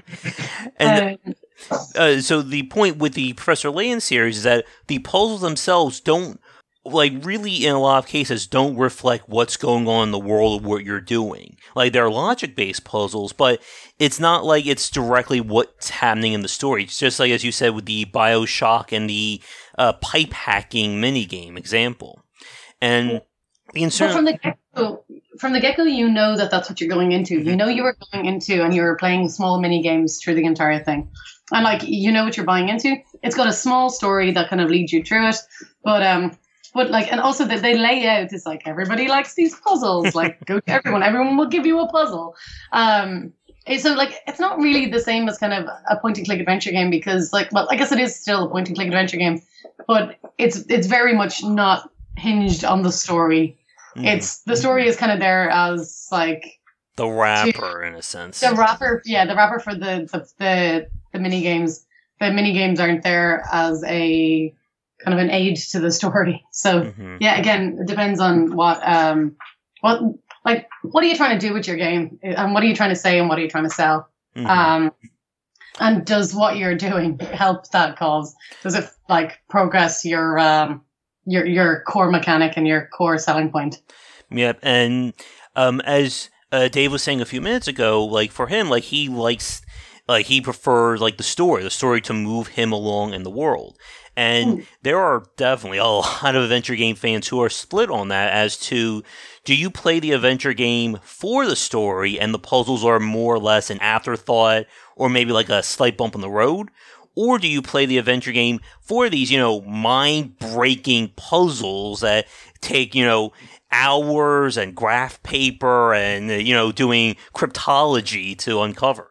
and um, uh, so the point with the Professor Layton series is that the puzzles themselves don't, like, really in a lot of cases, don't reflect what's going on in the world of what you're doing. Like, they're logic-based puzzles, but it's not like it's directly what's happening in the story. It's just like, as you said, with the Bioshock and the uh, pipe hacking minigame example. And being certain... from the get-go, from the get-go, you know that that's what you're going into. You know you were going into, and you were playing small mini games through the entire thing. And, like, you know what you're buying into. It's got a small story that kind of leads you through it. But, um... But like, and also that they lay out, it's like, everybody likes these puzzles. Like, go to everyone. Everyone will give you a puzzle. Um, so like, it's not really the same as kind of a point and click adventure game because like, well, I guess it is still a point and click adventure game, but it's, it's very much not hinged on the story. Mm. It's, the story is kind of there as like, the wrapper to, in a sense. The wrapper. Yeah. The wrapper for the, the, the, the mini games. The mini games aren't there as a, kind of an aid to the story. So mm-hmm. yeah, again, it depends on what, um, what, like, what are you trying to do with your game, and what are you trying to say, and what are you trying to sell, mm-hmm. um, and does what you're doing help that cause? Does it like progress your, um, your your core mechanic and your core selling point? Yep, and um, as uh, Dave was saying a few minutes ago, like for him, like he likes, like he prefers like the story, the story to move him along in the world. And mm. there are definitely a lot of adventure game fans who are split on that as to, do you play the adventure game for the story and the puzzles are more or less an afterthought or maybe like a slight bump in the road? Or do you play the adventure game for these, you know, mind-breaking puzzles that take, you know, hours and graph paper and, you know, doing cryptology to uncover?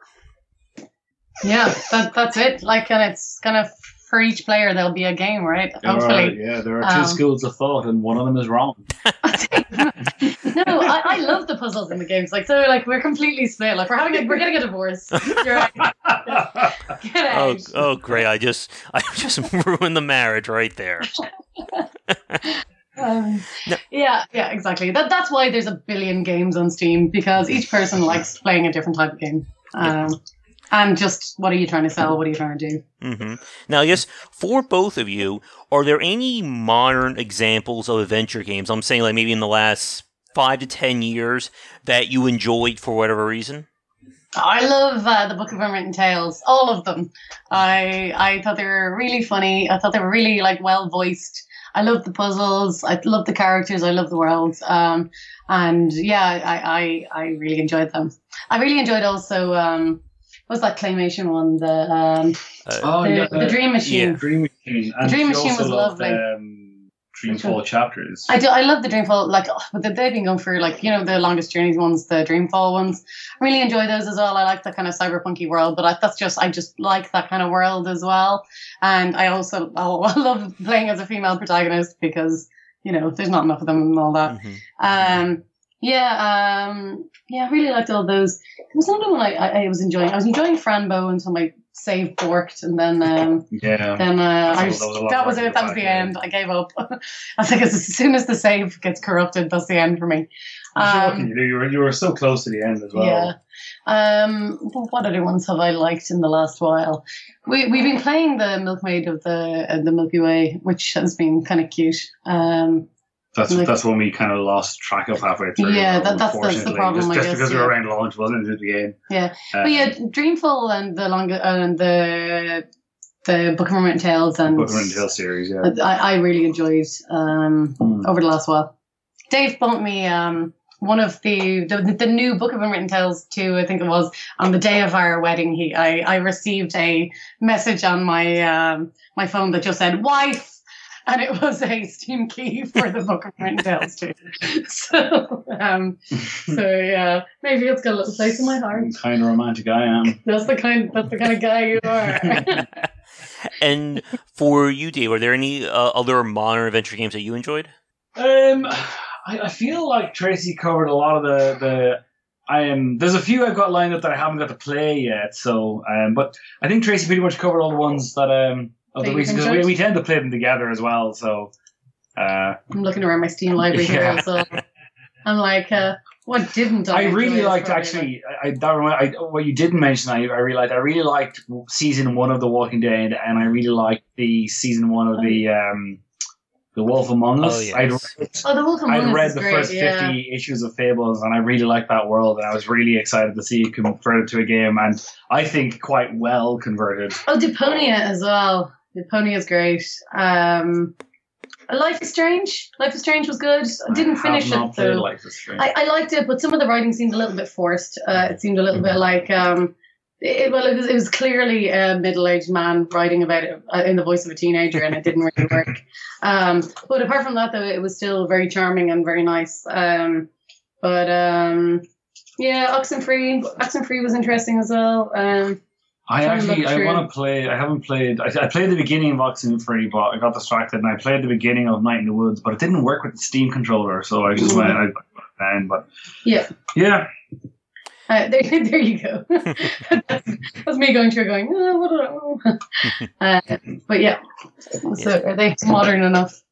Yeah, that, that's it. Like, and it's kind of, for each player, there'll be a game, right? There Hopefully. Are, yeah, there are two um, schools of thought, and one of them is wrong. No, I, I love the puzzles in the games. Like, so, like, we're completely split. Like, we're having, a, we're getting a divorce. You're like, get out. Oh, oh, great! I just, I just ruined the marriage right there. um, no. Yeah, yeah, exactly. That that's why there's a billion games on Steam, because each person likes playing a different type of game. Um, yeah. And just, what are you trying to sell? What are you trying to do? Mm-hmm. Now, I guess, for both of you, are there any modern examples of adventure games, I'm saying like maybe in the last five to ten years, that you enjoyed for whatever reason? I love uh, the Book of Unwritten Tales, all of them. I I thought they were really funny. I thought they were really like well voiced. I love the puzzles. I love the characters. I love the world. Um, and yeah, I, I I really enjoyed them. I really enjoyed also. Um, What was that claymation one? The um, uh, oh, the, yeah, the Dream Machine. Yeah, Dream Machine. And the Dream Machine was loved, lovely. Um, Dreamfall chapters. I do. I love the Dreamfall. Like, oh, but they've been going for like you know the Longest Journeys ones, the Dreamfall ones. I really enjoy those as well. I like that kind of cyberpunky world, but I, that's just I just like that kind of world as well. And I also oh, I love playing as a female protagonist because you know there's not enough of them and all that. Mm-hmm. Um. Yeah, um, yeah, I really liked all those. There was another one I, I, I was enjoying. I was enjoying Franbo until my save borked, and then um, yeah, then uh, I was, was, that was, that was it. That was the end. I gave up. I was like, as soon as the save gets corrupted, that's the end for me. Um, what Um, can you do? You were you were so close to the end as well. yeah. Um, what other ones have I liked in the last while? We we've been playing the Milkmaid of the uh, the Milky Way, which has been kind of cute. Um, That's like, that's when we kind of lost track of halfway through. Yeah, that, that's, that's the problem. Just, I just guess, because yeah. we were around launch, wasn't it, the game? Yeah, uh, but yeah, Dreamfall and the long and the the Book of Unwritten Tales and Book of Unwritten Tales series. Yeah, I, I really enjoyed um, mm. over the last while. Dave bought me um, one of the, the the new Book of Unwritten Tales two, I think it was, on the day of our wedding. He I, I received a message on my um, my phone that just said "wife." And it was a Steam key for the Book of Unwritten Tales too. So, um, so yeah, maybe it's got a little place in my heart. Kind of romantic I am. That's the kind. That's the kind of guy you are. And for you, Dave, are there any uh, other modern adventure games that you enjoyed? Um, I, I feel like Tracy covered a lot of the the. I am. There's a few I've got lined up that I haven't got to play yet. So, um, but I think Tracy pretty much covered all the ones that um. Of the weeks, because we, we tend to play them together as well. So uh, I'm looking around my Steam library yeah. here, so I'm like, uh, what didn't I? I really enjoy liked actually. I, I, that remind, I what you didn't mention. I, I really liked. I really liked season one of The Walking Dead, and I really liked the season one of the um, The Wolf Among Us. Oh, yes. I'd read, oh, The Wolf Among Us I'd read is the great, first yeah. fifty issues of Fables, and I really liked that world, and I was really excited to see it converted to a game, and I think quite well converted. Oh, Deponia as well. Deponia is great. Um, Life is Strange. Life is Strange was good. I didn't I finish have not it played though. Life is Strange. I, I liked it, but some of the writing seemed a little bit forced. Uh, it seemed a little bit like, um, it, well, it was, it was clearly a middle-aged man writing about it uh, in the voice of a teenager, and it didn't really work. Um, but apart from that, though, it was still very charming and very nice. Um, but um, yeah, Oxenfree, Oxenfree was interesting as well. Um, I actually, I through. want to play. I haven't played. I, I played the beginning of Oxenfree, but I got distracted, and I played the beginning of Night in the Woods, but it didn't work with the Steam controller, so I just Mm. went. I went down, but yeah. yeah, Uh, there, there you go. that's, that's me going through, going, oh, what do I know? uh, but yeah, so are they modern enough?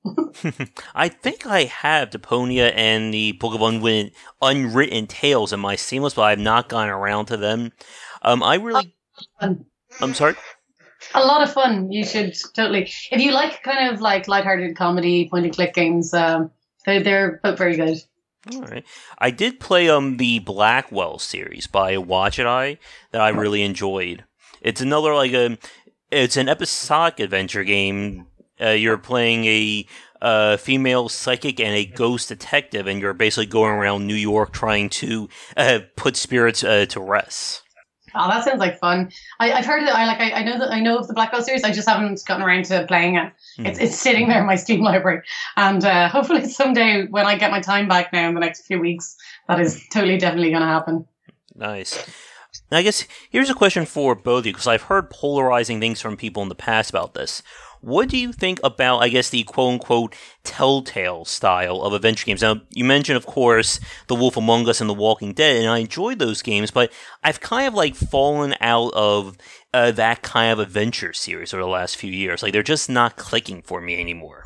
I think I have Deponia and the Book of Unwritten, Unwritten Tales in my Steam list, but I have not gotten around to them. Um, I really. Fun. I'm sorry. A lot of fun. You should totally. If you like kind of like lighthearted comedy, point and click games, um, they're they're but very good. All right. I did play um the Blackwell series by Watch It Eye that I really enjoyed. It's another like a it's an episodic adventure game. Uh, you're playing a uh, female psychic and a ghost detective, and you're basically going around New York trying to uh, put spirits uh, to rest. Oh, that sounds like fun. I, I've heard that. I like. I, I know that. I know of the Blackwell series. I just haven't gotten around to playing it. Hmm. It's it's sitting there in my Steam library, and uh, hopefully someday when I get my time back now in the next few weeks, that is totally definitely going to happen. Nice. Now, I guess here's a question for both of you, because I've heard polarizing things from people in the past about this. What do you think about, I guess, the quote-unquote Telltale style of adventure games? Now, you mentioned, of course, The Wolf Among Us and The Walking Dead, and I enjoyed those games, but I've kind of, like, fallen out of uh, that kind of adventure series over the last few years. Like, they're just not clicking for me anymore.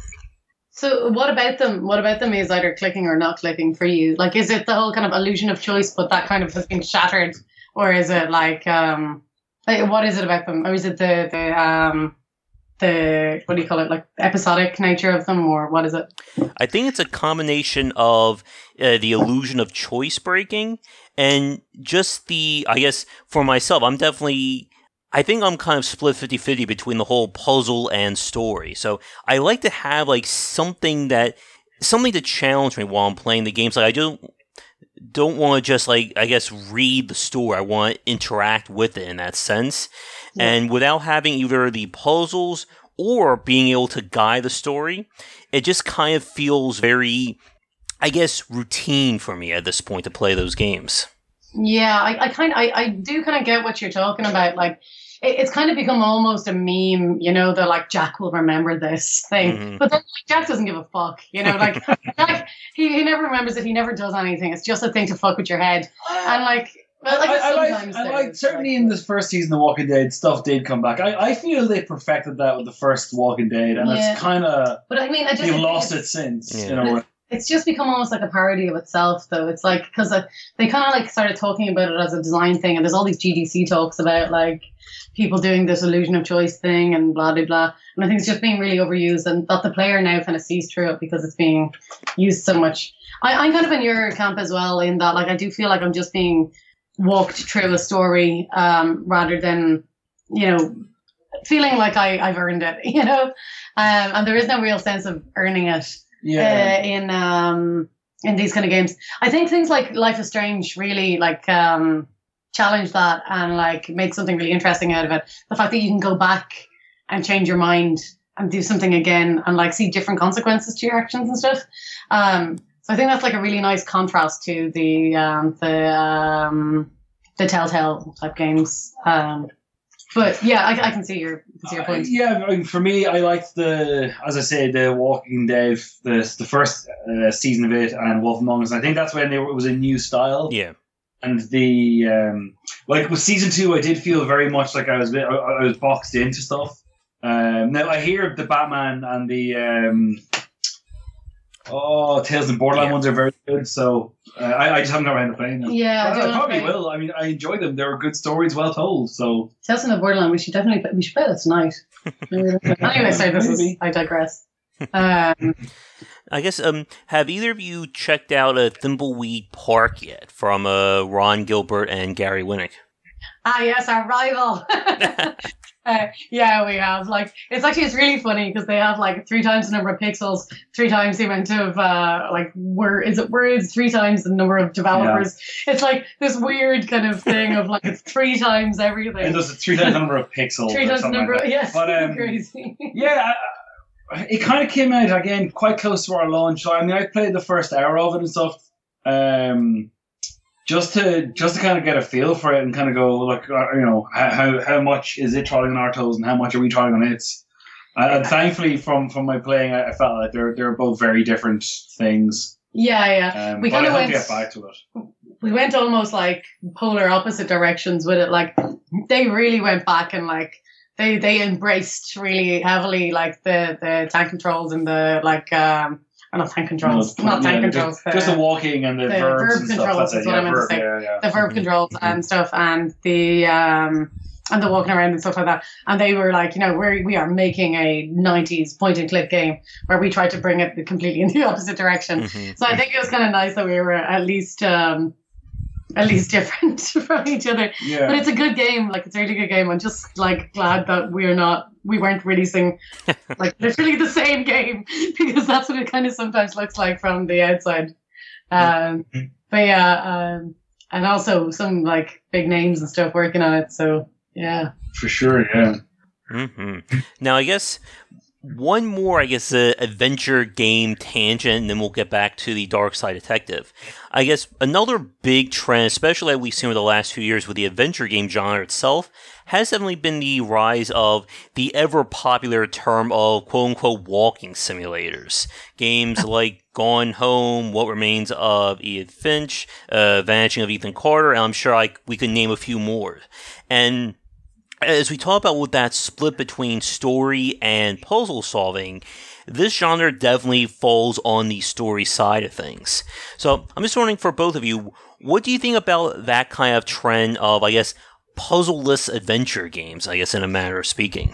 So what about them? What about them is either clicking or not clicking for you? Like, is it the whole kind of illusion of choice, but that kind of has been shattered? Or is it like, um, like what is it about them? Or is it the, the, um, the, what do you call it? Like episodic nature of them, or what is it? I think it's a combination of uh, the illusion of choice breaking and just the, I guess, for myself, I'm definitely, I think I'm kind of split fifty-fifty between the whole puzzle and story. So I like to have like something that, something to challenge me while I'm playing the games. Like I don't, don't want to just like, I guess, read the story. I want to interact with it in that sense. Yeah. And without having either the puzzles or being able to guide the story, it just kind of feels very, I guess, routine for me at this point to play those games. Yeah, I, I kind of, I, I do kind of get what you're talking about. Like, it, it's kind of become almost a meme, you know, the like, Jack will remember this thing. Mm-hmm. But then like, Jack doesn't give a fuck, you know, like, Jack, he, he never remembers it. He never does anything. It's just a thing to fuck with your head. And like, Well, I, I, like, sometimes I there like is, certainly like- in this first season of Walking Dead, stuff did come back. I, I feel they perfected that with the first Walking Dead, and Yeah. it's kind of But I mean, I just they've think lost it's- it since. Yeah. You know, It's just become almost like a parody of itself, though. It's like, because they kind of like started talking about it as a design thing, and there's all these G D C talks about like people doing this illusion of choice thing and blah, blah, blah. And I think it's just being really overused, and that the player now kind of sees through it because it's being used so much. I, I'm kind of in your camp as well, in that like I do feel like I'm just being walked through a story um, rather than, you know, feeling like I, I've earned it, you know? Um, and there is no real sense of earning it. yeah. Uh, in um in these kind of games. I think things like Life is Strange really like um challenge that and like make something really interesting out of it. The fact that you can go back and change your mind and do something again and like see different consequences to your actions and stuff. Um so I think that's like a really nice contrast to the um the um the Telltale type games. Um But yeah, I, I can see your, I can see your Uh, point. yeah, I mean, for me, I liked the, as I say, the Walking Dead, the the first uh, season of it, and Wolf Among Us. I think that's when they were, it was a new style. Yeah. And the um, like with season two, I did feel very much like I was I, I was boxed into stuff. Um, now I hear the Batman and the um, oh Tales from Borderland Yeah. ones are very good. So uh, I, I just haven't got around to playing them. Yeah, I But do I, wanna probably play- will. I mean, I enjoyed them. They were good stories, well told. So Tales from the Borderland, we should definitely play, we should play that tonight. Anyway, sorry, this is, Maybe. I digress. Um, I guess, um, have either of you checked out a Thimbleweed Park yet from uh, Ron Gilbert and Gary Winnick? ah, yes, our rival. uh, yeah, we have. Like, it's actually, it's really funny because they have like three times the number of pixels, three times the amount of, uh, like, word, is it words, three times the number of developers. It's like this weird kind of thing of like, it's three times everything. and there's three times the number of pixels. Three or times the something number, like that. yes, But, um, crazy. Yeah, I, it kind of came out again quite close to our launch. So I mean, I played the first hour of it and stuff, um, just to just to kind of get a feel for it and kind of go like, uh, you know, how how much is it trying on our toes and how much are we trying on its. Uh, and thankfully, from from my playing, I, I felt like they're they're both very different things. Yeah, yeah. Um, We but I kinda hope went- to get back to it. we went almost like polar opposite directions with it. Like they really went back and like they they embraced really heavily like the the tank controls and the like um or not tank controls, No, not tank yeah, controls, Just, just the, the walking and the, the verbs verb and stuff. controls That's is it. what Yeah, I meant to verb, say. yeah, yeah. the verb Mhm. controls Mhm. and stuff and the um and the walking around and stuff like that. And they were like, you know, we're we are making a nineties point and click game where we tried to bring it completely in the opposite direction. Mhm. So I think it was kind of nice that we were at least um, at least different from each other. Yeah. But it's a good game. Like it's a really good game. I'm just like glad that we're not we weren't releasing like literally the same game because that's what it kind of sometimes looks like from the outside. Um, but yeah, um, and also some like big names and stuff working on it. So yeah. For sure, yeah. hmm Now, I guess one more, I guess, uh, adventure game tangent, and then we'll get back to the Dark Side Detective. I guess another big trend, especially that we've seen over the last few years with the adventure game genre itself, has definitely been the rise of the ever popular term of quote unquote walking simulators. Games like Gone Home, What Remains of Edith Finch, uh, Vanishing of Ethan Carter, and I'm sure I, we could name a few more. And as we talk about with that split between story and puzzle solving, this genre definitely falls on the story side of things. So I'm just wondering for both of you, what do you think about that kind of trend of, I guess, puzzle-less adventure games, I guess, in a manner of speaking?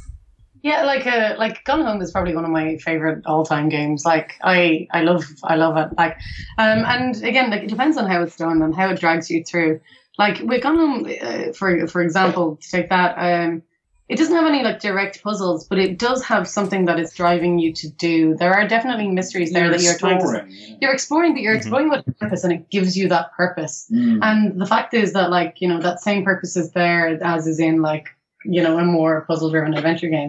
Yeah, like uh, like Gone Home is probably one of my favorite all time games. Like I, I love I love it. Like um and again, like it depends on how it's done and how it drags you through. Like with Gone Home, uh, for for example, to take that, um, it doesn't have any like direct puzzles, but it does have something that is driving you to do. There are definitely mysteries there that you're trying to. exploring. You're exploring, but you're Mhm. exploring with a purpose, and it gives you that purpose. Mm. And the fact is that, like, you know, that same purpose is there as is in, like, you know, a more puzzle-driven adventure game.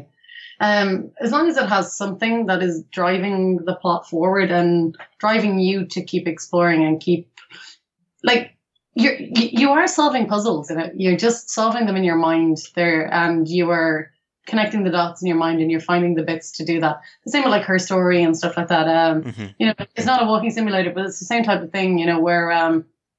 Um, as long as it has something that is driving the plot forward and driving you to keep exploring and keep, like, you're, you you are solving puzzles in it. You're just solving them in your mind there, and you are connecting the dots in your mind, and you're finding the bits to do that. The same with, like, Her Story and stuff like that. Um, Mm-hmm. you know, it's not a walking simulator, but it's the same type of thing, you know, where um,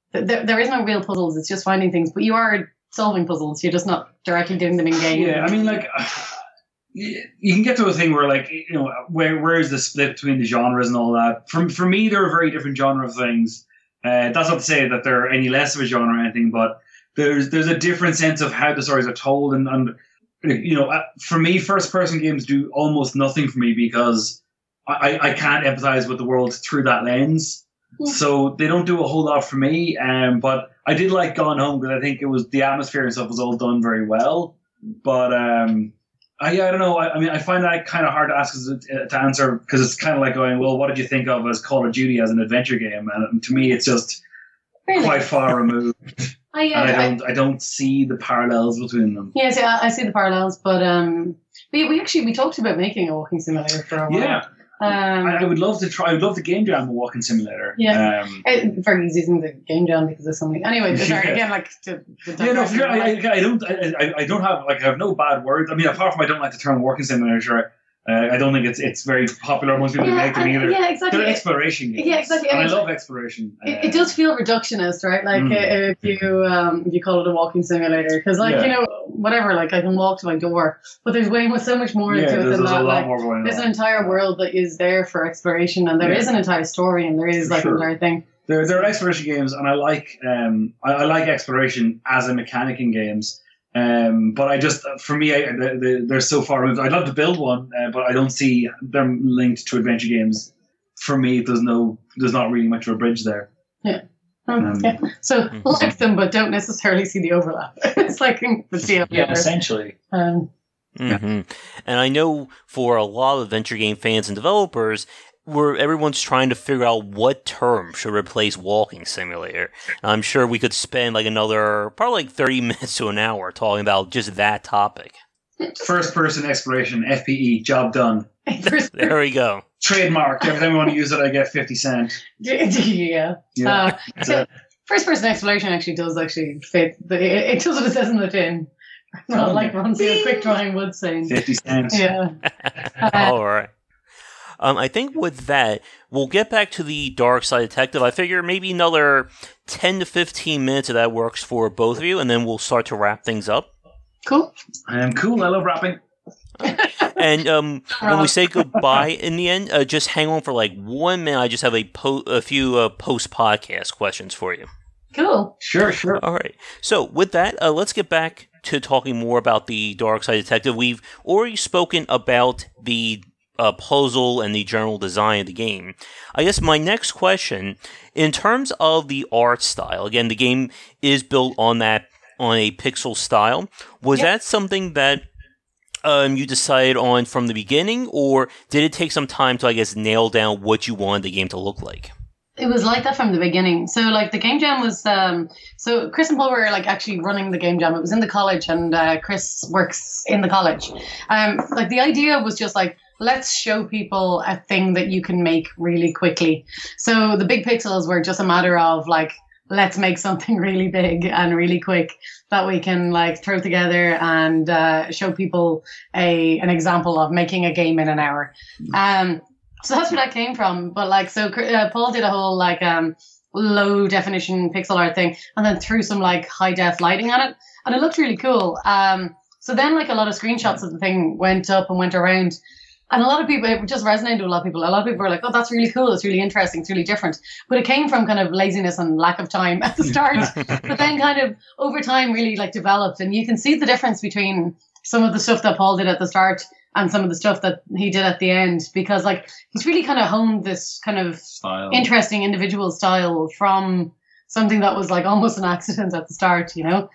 there, there is no real puzzles. It's just finding things, but you are solving puzzles. You're just not directly doing them in game. Yeah, I mean, like, uh, you, you can get to a thing where, like, you know, where where is the split between the genres and all that? For, for me, there are very different genre of things. Uh, that's not to say that they're any less of a genre or anything, but there's there's a different sense of how the stories are told. And, and you know, uh, for me, first-person games do almost nothing for me because I, I can't empathize with the world through that lens. Yeah. So they don't do a whole lot for me. Um, but I did like Gone Home because I think it was the atmosphere and stuff was all done very well. But um, I, I don't know. I, I mean, I find that kind of hard to ask to answer because it's kind of like going, well, what did you think of as Call of Duty as an adventure game? And to me, it's just really? quite far removed. I, uh, and I don't, I, I don't see the parallels between them. Yeah, see, I, I see the parallels, but um, we, we actually we talked about making a walking simulator for a while. Yeah. Um, I, I would love to try. I would love to game jam a walking simulator. Yeah, um, it, very easy using the game jam because there's so many. Anyway, sorry yeah. again, like to, to yeah, no, sure, I, I, I don't. I, I don't have like I have no bad words. I mean, apart from I don't like the term walking simulator. Uh, I don't think it's it's very popular amongst people yeah, who make them either. Yeah, exactly. They're exploration games. Yeah, exactly. And I love exploration. It, uh, it does feel reductionist, right? Like mm. if you um if you call it a walking simulator, because like yeah. you know whatever, like I can walk to my door, but there's way so much more yeah, into it than that. A lot like, more going there's on. an entire world that is there for exploration, and there yeah. is an entire story, and there is like sure. an entire thing. There, there are exploration games, and I like um I, I like exploration as a mechanic in games. Um, but I just, for me, I, the, the, they're so far removed. I'd love to build one, uh, but I don't see them linked to adventure games. For me, there's no, there's not really much of a bridge there. Yeah. Um, um, yeah. So mm-hmm. like them, but don't necessarily see the overlap. It's like the deal. Yeah, essentially. Um, mm-hmm. And I know for a lot of adventure game fans and developers, where everyone's trying to figure out what term should replace walking simulator. And I'm sure we could spend like another, probably like thirty minutes to an hour talking about just that topic. First person exploration, F P E, job done. There we go. Trademark. Every time I want to use it, I get fifty cent. Yeah. Yeah. Uh, so first person exploration actually does actually fit. The, it, it does what it says in the tin. Not oh, like Ronzi Quick Drawing would say. fifty cents. Yeah. Uh, All right. Um, I think with that, we'll get back to the Dark Side Detective. I figure maybe another ten to fifteen minutes of that works for both of you, and then we'll start to wrap things up. Cool. I'm cool. I love rapping. And um, when we say goodbye in the end, uh, just hang on for like one minute. I just have a, po- a few uh, post-podcast questions for you. Cool. Sure, sure. All right. So with that, uh, let's get back to talking more about the Dark Side Detective. We've already spoken about the Uh, puzzle and the general design of the game. I guess my next question, in terms of the art style, again, the game is built on that on a pixel style. Was yep. that something that um, you decided on from the beginning, or did it take some time to, I guess, nail down what you wanted the game to look like? It was like that from the beginning. So, like, the game jam was... Um, so, Chris and Paul were, like, actually running the game jam. It was in the college, and uh, Chris works in the college. Um, like, the idea was just, like, let's show people a thing that you can make really quickly. So, the big pixels were just a matter of, like, let's make something really big and really quick that we can, like, throw together and uh, show people a an example of making a game in an hour. Um So that's where that came from. But like, so uh, Paul did a whole like um low definition pixel art thing, and then threw some like high def lighting on it, and it looked really cool. Um, so then like a lot of screenshots of the thing went up and went around, and a lot of people, it just resonated with a lot of people. A lot of people were like, "Oh, that's really cool. It's really interesting. It's really different." But it came from kind of laziness and lack of time at the start, but then kind of over time really like developed, and you can see the difference between some of the stuff that Paul did at the start and some of the stuff that he did at the end, because like he's really kind of honed this kind of style. Interesting individual style from something that was like almost an accident at the start, you know.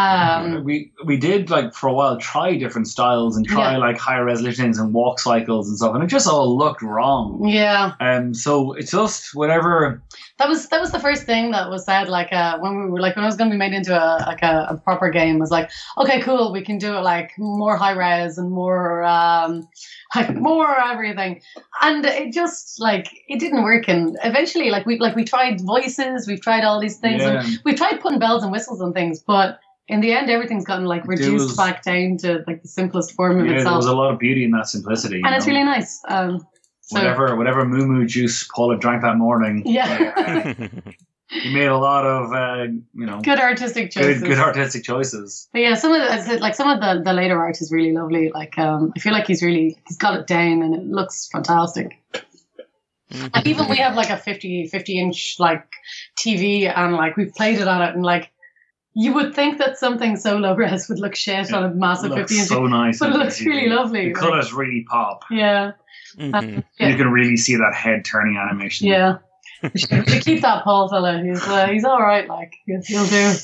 Um, we we did like for a while try different styles and try yeah. like higher resolution things and walk cycles and stuff, and it just all looked wrong. Yeah. Um. So it's just whatever. That was that was the first thing that was said. Like uh, when we were like when it was going to be made into a like a, a proper game, was like, okay, cool, we can do it like more high res and more um like more everything, and it just like it didn't work. And eventually, like we like we tried voices, we've tried all these things, Yeah. and we tried putting bells and whistles and things, but in the end, everything's gotten like reduced was, back down to like the simplest form of yeah, itself. There was a lot of beauty in that simplicity, and know? It's really nice. Um, so, whatever, whatever moo moo juice Paula drank that morning. Yeah. he made a lot of uh, you know good artistic choices. Good, good artistic choices. But yeah, some of the, like some of the, the later art is really lovely. Like um, I feel like he's really he's got it down and it looks fantastic. Like even we have like a fifty, fifty inch like T V and like we've played it on it and like you would think that something so low res would look shit on a massive it looks fifty inch, so nice, but it looks T V. really lovely. The like, colours really pop. Yeah. Mm-hmm. Um, yeah. You can really see that head turning animation. Yeah. We should, we should keep that Paul fella. He's uh, he's all right. Like he'll, he'll do.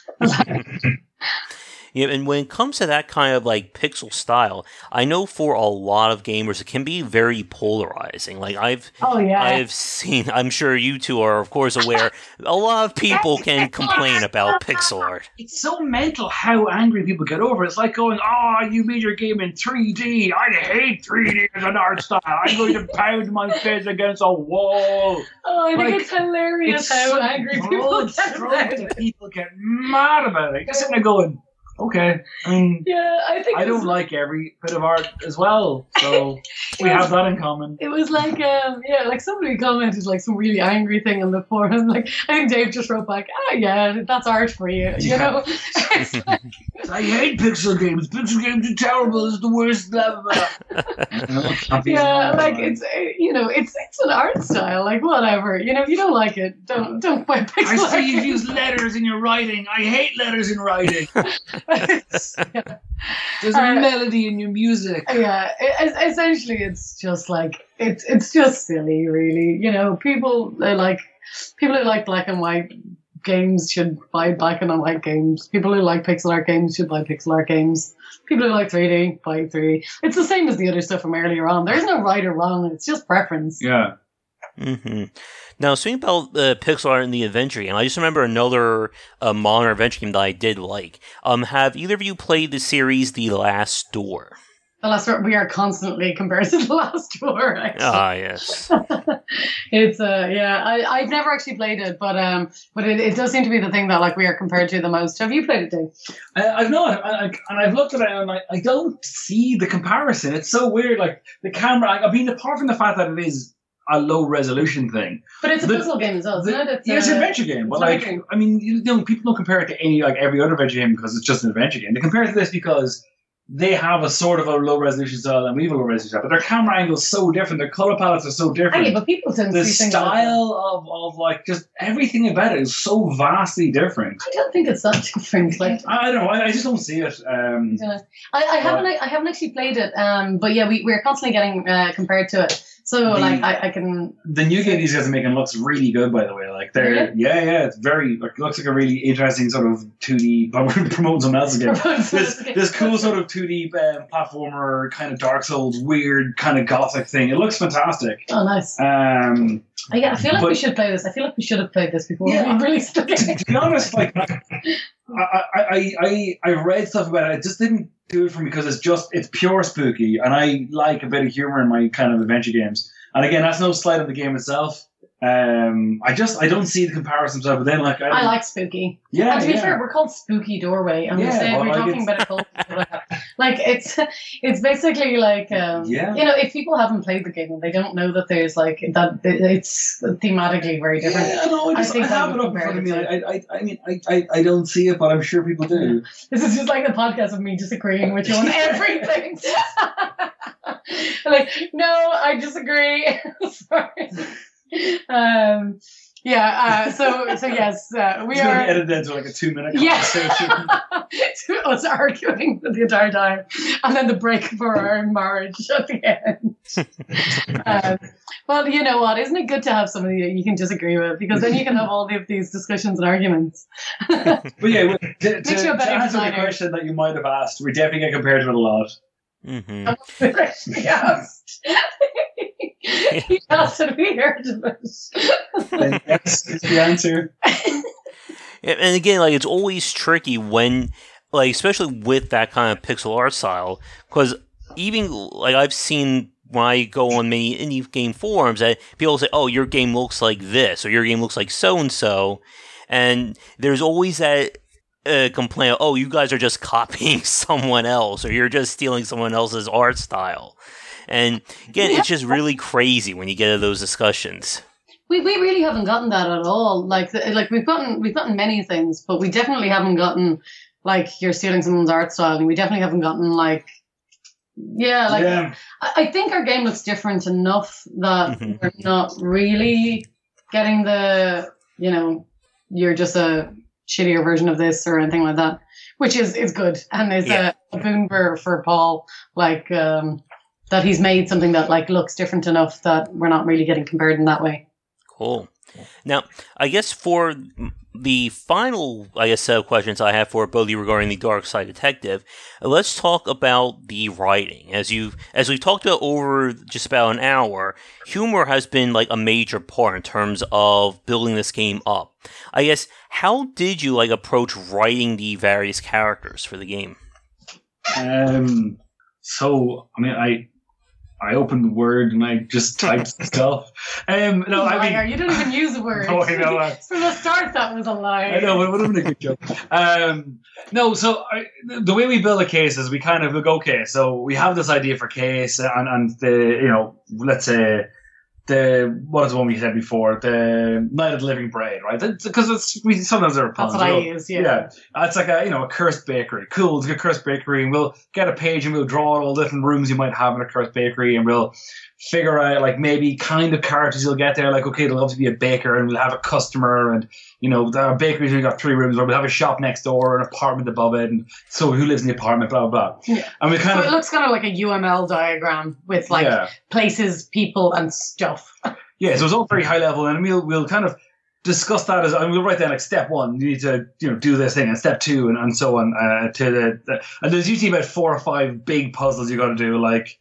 Yeah, and when it comes to that kind of like pixel style, I know for a lot of gamers it can be very polarizing. Like I've, oh yeah, I've seen. I'm sure you two are, of course, aware. A lot of people can complain about pixel art. It's so mental how angry people get over it. It's like going, "Oh, you made your game in three D. I hate three D as an art style. I'm going to pound my fist against a wall." Oh, I think like, it's hilarious it's how so angry people get about it. People get mad about it. You're sitting there going, okay. I mean, yeah, I think I it was, don't like every bit of art as well, so we have that in common. It was like, um, yeah, like somebody commented like some really angry thing on the forum. Like I think Dave just wrote back, "Ah, yeah, that's art for you." You Yeah. know, it's like, I hate pixel games. Pixel games are terrible. It's the worst. Blah, blah, blah. yeah, like it's uh, you know, it's it's an art style. Like whatever, you know, if you don't like it, don't don't buy pixel I art. see you use letters in your writing. I hate letters in writing. yeah. There's a Uh, melody in your music. Yeah, it, it- essentially, it's just like it's it's just silly, really. You know, people are like people who like black and white games should buy black and white games. People who like pixel art games should buy pixel art games. People who like three D buy three D. It's the same as the other stuff from earlier on. There's no right or wrong. It's just preference. Yeah. Mm-hmm. Now, speaking about the uh, pixel art in the adventure game, I just remember another uh, modern adventure game that I did like. Um, have either of you played the series The Last Door? The last door, we are constantly compared to the last door. Actually. Ah, yes. It's uh yeah, I I've never actually played it, but um, but it, it does seem to be the thing that like we are compared to the most. Have you played it, Dave? I, I've not, I, I, and I've looked at it, and I, I don't see the comparison. It's so weird. Like the camera. I, I mean, apart from the fact that it is a low resolution thing, But it's a The- puzzle game as well, isn't the- it? It's, yeah, it's an uh, adventure game. But it's like, adventure. I mean, you know, people don't compare it to any like every other adventure game because it's just an adventure game. They compare it to this because they have a sort of a low resolution style and we have a low resolution style, but their camera angles so different, their color palettes are so different. Hey, but people tend to The see things like that. style of, of like just everything about it is so vastly different. I don't think it's that different. Like, I don't know. I, I just don't see it. Um, uh, I, I haven't, I haven't actually played it. Um, but yeah, we we're constantly getting uh, compared to it. So The- like, I, I can. the new game these guys are making looks really good, by the way. Like they're Really? yeah, yeah. It's very like, looks like a really interesting sort of two D promoting something else again. This this cool sort of two D um, platformer kind of Dark Souls weird kind of gothic thing. It looks fantastic. Oh, nice. Um, I, yeah, I feel like but- we should play this. I feel like we should have played this before Yeah. we released it. to, to be honest, like I, I, I, I, I read stuff about it. It just didn't do it for me because it's just it's pure spooky, and I like a bit of humor in my kind of adventure games. And again, that's no slight on the game itself. Um, I just I don't see the comparisons. But then, like I, I like spooky. yeah, And to be yeah. fair, we're called Spooky Doorway, and Yeah, we're saying well, we're like talking it's- about a cult. Like it's it's basically like um, Yeah. you know, if people haven't played the game and they don't know that there's like that, it- it's thematically very different. Yeah, no, I, I just, I, think that have would it up in compare front of me. it I, I, I mean, I, I, I don't see it, but I'm sure people do. This is just like the podcast of me disagreeing with you on everything. Like, no, I disagree. Sorry. Um, yeah. Uh, so, so yes, uh, we It's going to be are. edited into like a two-minute Yes. conversation. To us arguing the entire time, and then the break for our marriage at the end. um, well, you know what? Isn't it good to have somebody that you can disagree with, because then you can have all of these discussions and arguments. But yeah, to, to, Makes you a to better answer the designer. question that you might have asked, we definitely get compared to it a lot. Mm-hmm. Yes. He asked and we heard of it. And yes, is the answer. And again, like it's always tricky when, like, especially with that kind of pixel art style, because even like I've seen when I go on many indie game forums that people say, "Oh, your game looks like this," or "Your game looks like so and so," and there's always that uh, complaint, "Oh, you guys are just copying someone else, or you're just stealing someone else's art style." And again, it's just really crazy when you get to those discussions. We we really haven't gotten that at all. Like like we've gotten we've gotten many things, but we definitely haven't gotten like you're stealing someone's art style, and we definitely haven't gotten like yeah like Yeah. I, I think our game looks different enough that Mhm. we're not really getting the you know you're just a shittier version of this or anything like that, which is is good and is Yeah. a, a boon for for Paul. Like um, that he's made something that like looks different enough that we're not really getting compared in that way. Cool. Now, I guess for the final, I guess, set of questions I have for both of you regarding the Dark Side Detective, uh, let's talk about the writing. As you, as we've talked about over just about an hour, humor has been like a major part in terms of building this game up. I guess, how did you like approach writing the various characters for the game? Um. So I mean, I I opened Word and I just typed stuff. Um. No, I mean, Liar. You don't even use words. No, I know. I- From the start, that was a lie. I know, it would have been a good joke. Um, no, so I, the way we build a case is we kind of look, okay, so we have this idea for case, and, and the, you know, let's say, the, what is the one we said before? The Night of the Living Bread, right? Because it's, we sometimes there are puns. That's what I We'll- use, yeah. Yeah. It's like a, you know, a cursed bakery. Cool, it's a cursed bakery, and we'll get a page and we'll draw all the different rooms you might have in a cursed bakery, and we'll figure out, like, maybe kind of characters you'll get there. Like, okay, there'll obviously be a baker, and we'll have a customer, and, you know, our bakeries, we've got three rooms, or we'll have a shop next door, an apartment above it, and so who lives in the apartment, blah, blah, blah. Yeah. And we kind So of... it looks kind of like a U M L diagram with like yeah. places, people, and stuff. Yeah, so it's all very high level, and we'll we'll kind of discuss that as, and we'll write down like step one, you need to you know do this thing, and step two, and, and so on. Uh, to the, the and there's usually about four or five big puzzles you got to do. Like,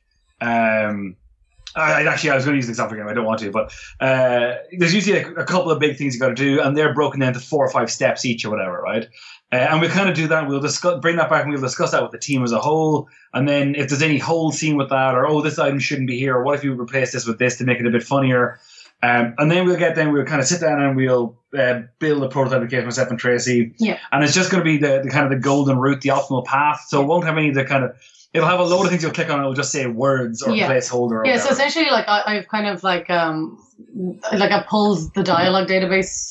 um, I, I actually I was going to use the example again. I don't want to, but uh, there's usually like a couple of big things you got to do, and they're broken down to four or five steps each or whatever, right? Uh, and we kind of do that. We'll discuss, bring that back, and we'll discuss that with the team as a whole. And then if there's any hole seen with that, or oh, this item shouldn't be here, or what if you replace this with this to make it a bit funnier? Um, and then we'll get then we'll kind of sit down and we'll uh, build a prototype of case myself and Tracy. Yeah. And it's just going to be the, the kind of the golden route, the optimal path. So it won't have any of the kind of. It'll have a load of things you'll click on. It'll just say words or Yeah. placeholder. Or Yeah, so whatever. essentially, like I, I've kind of like um like I pulled the dialogue database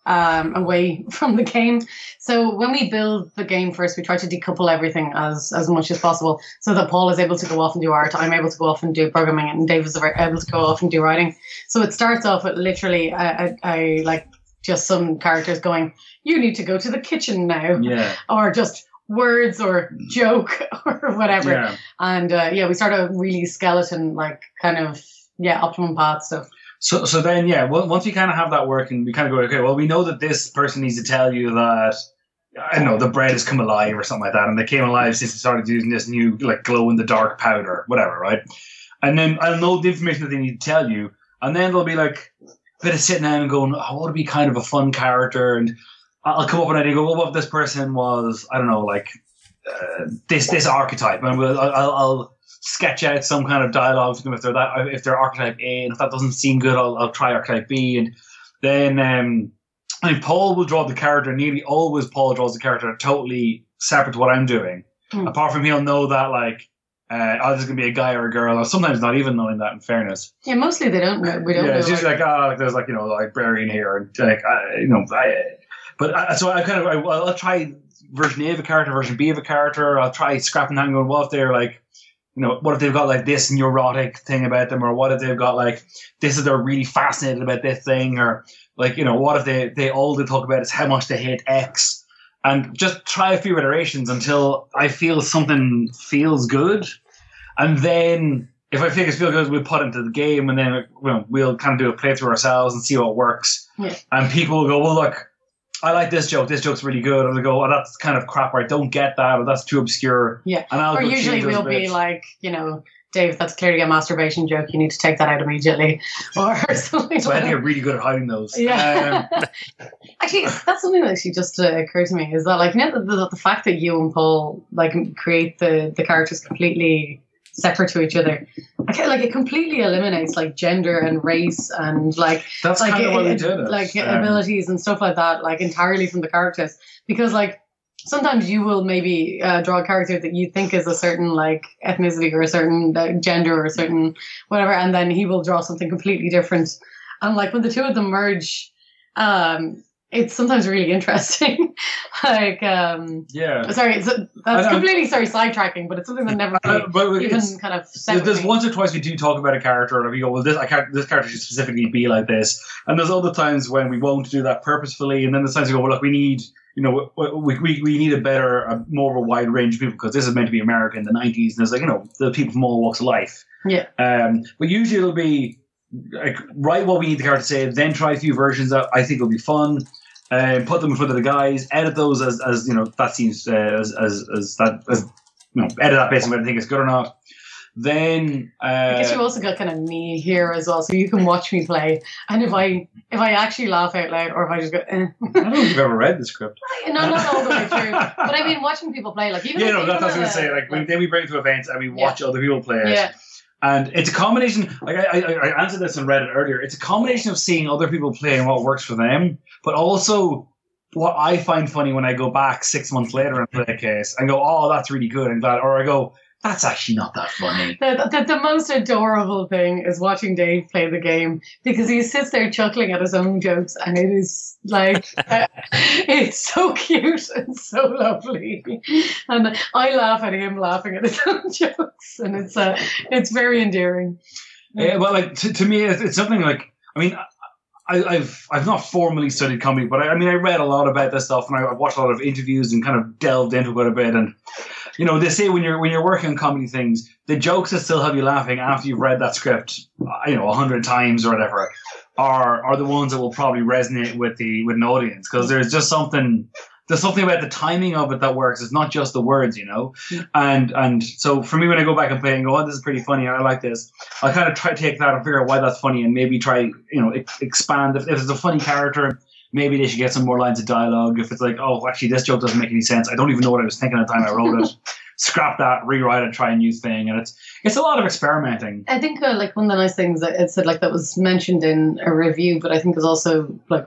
um away from the game. So when we build the game first, we try to decouple everything as as much as possible, so that Paul is able to go off and do art, I'm able to go off and do programming, and Dave is able to go off and do writing. So it starts off with literally I, I, I like just some characters going, "You need to go to the kitchen now," Yeah. or just words or joke or whatever. Yeah. And uh, yeah, we start a really skeleton, like kind of, yeah, optimum path stuff. So, so then, yeah, well, once we kind of have that working, we kind of go, okay, well, we know that this person needs to tell you that, I don't know, the bread has come alive or something like that, and they came alive since they started using this new, like, glow-in-the-dark powder, whatever, right? And then I'll know the information that they need to tell you, and then they'll be like, a bit of sitting down and going, oh, what would be kind of a fun character, and I'll come up with an idea and go, well, what if this person was, I don't know, like, uh, this this archetype, and we'll, I'll, I'll sketch out some kind of dialogue to them if they're that if they're archetype A, and if that doesn't seem good, I'll, I'll try archetype B, and then um, I mean, Paul will draw the character. Nearly always, Paul draws the character totally separate to what I'm doing. Mm. Apart from he'll know that like, uh, oh, this is gonna be a guy or a girl, or sometimes not even knowing that. In fairness, Yeah, mostly they don't know. We don't yeah, know. it's just like- like ah, like, there's like you know like librarian here, and like I, you know, I, but I, so I kind of I, I'll try version A of a character, version B of a character. I'll try scrapping that and going, what if they're like. You know, what if they've got like this neurotic thing about them, or what if they've got like this is they're really fascinated about this thing, or like you know, what if they they all they talk about is how much they hate X, and just try a few iterations until I feel something feels good, and then if I think it feels good, we'll put it into the game, and then you know, we'll kind of do a playthrough ourselves and see what works, Yeah. and people will go, well, look. I like this joke. This joke's really good. And they go, oh, that's kind of crap. Or I don't get that. Or that's too obscure. Yeah. And I'll Or go usually change those we'll be bits. like, you know, Dave, that's clearly a masturbation joke. You need to take that out immediately, or something. So I like think that. I'm really good at hiding those. Yeah. Um, Actually, that's something that actually just uh, occurred to me is that like you know, the, the, the fact that you and Paul like create the the characters completely separate to each other, like, like it completely eliminates like gender and race and like that's like kind of it- why we it- did it. like Um, abilities and stuff like that, like entirely from the characters, because like sometimes you will maybe uh, draw a character that you think is a certain like ethnicity or a certain uh, gender or a certain whatever, and then he will draw something completely different. And like when the two of them merge, um, it's sometimes really interesting. like, um, yeah. Sorry, it's, that's completely sorry sidetracking, but it's something that never really uh, but even kind of. There's once or twice we do talk about a character, and we go, "Well, this I can't, this character should specifically be like this." And there's other times when we won't do that purposefully, and then there's times we go, "Well, look, we need." You know, we, we we need a better, a more of a wide range of people because this is meant to be America in the nineties, and there's like you know the people from all walks of life. Yeah. Um, but usually it'll be like write what we need the character to say, then try a few versions that I think will be fun, and uh, put them in front of the guys, edit those as, as you know that seems uh, as as as that as you know edit that based on whether I think it's good or not. Then uh, I guess you also got kind of me here as well, so you can watch me play, and if I if I actually laugh out loud or if I just go, eh. I don't know if you've ever read the script. No, not all the way through. But I mean, watching people play, like even yeah, if, no, that's what I was even going to say. Like, like then we bring it to events and we watch yeah. other people play it. Yeah. And it's a combination. Like I, I, I answered this on Reddit earlier. It's a combination of seeing other people play and what works for them, but also what I find funny when I go back six months later and play a case and go, "Oh, that's really good," and glad, or I go, "That's actually not that funny." The, the, the most adorable thing is watching Dave play the game because he sits there chuckling at his own jokes, and it is like uh, it's so cute and so lovely, and I laugh at him laughing at his own jokes, and it's uh, it's very endearing. Yeah, well, like to, to me, it's, it's something like I mean. I, I've I've not formally studied comedy, but I, I mean I read a lot about this stuff, and I, I've watched a lot of interviews and kind of delved into it a bit. And you know, they say when you're when you're working on comedy things, the jokes that still have you laughing after you've read that script, you know, a hundred times or whatever, are are the ones that will probably resonate with the with an audience because there's just something. There's something about the timing of it that works. It's not just the words, you know? Yeah. And and so for me, when I go back and play and go, oh, this is pretty funny, I like this, I kind of try to take that and figure out why that's funny and maybe try, you know, ex- expand. If, if it's a funny character, maybe they should get some more lines of dialogue. If it's like, oh, actually, this joke doesn't make any sense. I don't even know what I was thinking at the time I wrote it. Scrap that, rewrite it, try a new thing. And it's it's a lot of experimenting. I think uh, like one of the nice things that it said, like that was mentioned in a review, but I think is also like,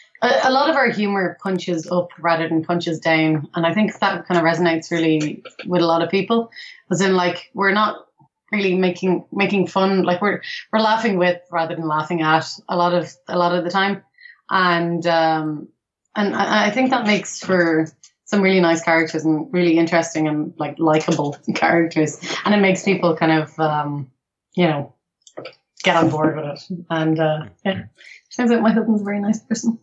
a lot of our humor punches up rather than punches down. And I think that kind of resonates really with a lot of people. As in, like, we're not really making making fun. Like, we're we're laughing with rather than laughing at a lot of a lot of the time. And um, and I, I think that makes for some really nice characters and really interesting and, like, likable characters. And it makes people kind of, um, you know, get on board with it. And, uh, yeah, turns out my husband's a very nice person.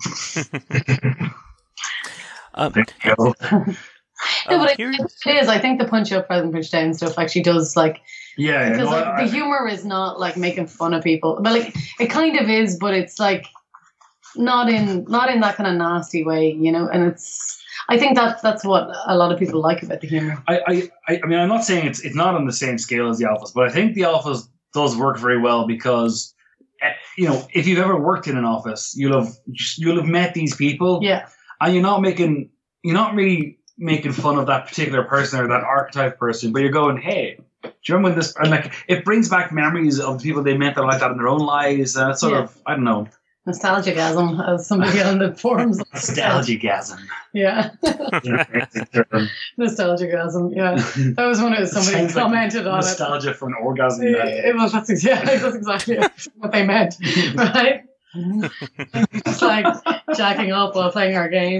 um, no, but it, it is. I think the punch up rather than punch down stuff actually does like. Yeah, because yeah, no, like, I, the humor is not like making fun of people, but like it kind of is, but it's like not in not in that kind of nasty way, you know. And it's. I think that that's what a lot of people like about the humor. I, I, I mean, I'm not saying it's it's not on the same scale as the Alphas, but I think the Alphas does work very well because. You know, if you've ever worked in an office, you'll have you'll have met these people, yeah, and you're not making you're not really making fun of that particular person or that archetype person, but you're going, hey, do you remember when this? And like, it brings back memories of the people they met that are like that in their own lives, and it's sort yeah. of I don't know. Nostalgic-asm, as somebody on the forums. Nostalgic-asm. Yeah. Nostalgic-asm, yeah. That was when it was somebody commented like on nostalgia it. Nostalgia for an orgasm. It, it was, that's, yeah, that's exactly what they meant, right? Just like jacking up while playing our game.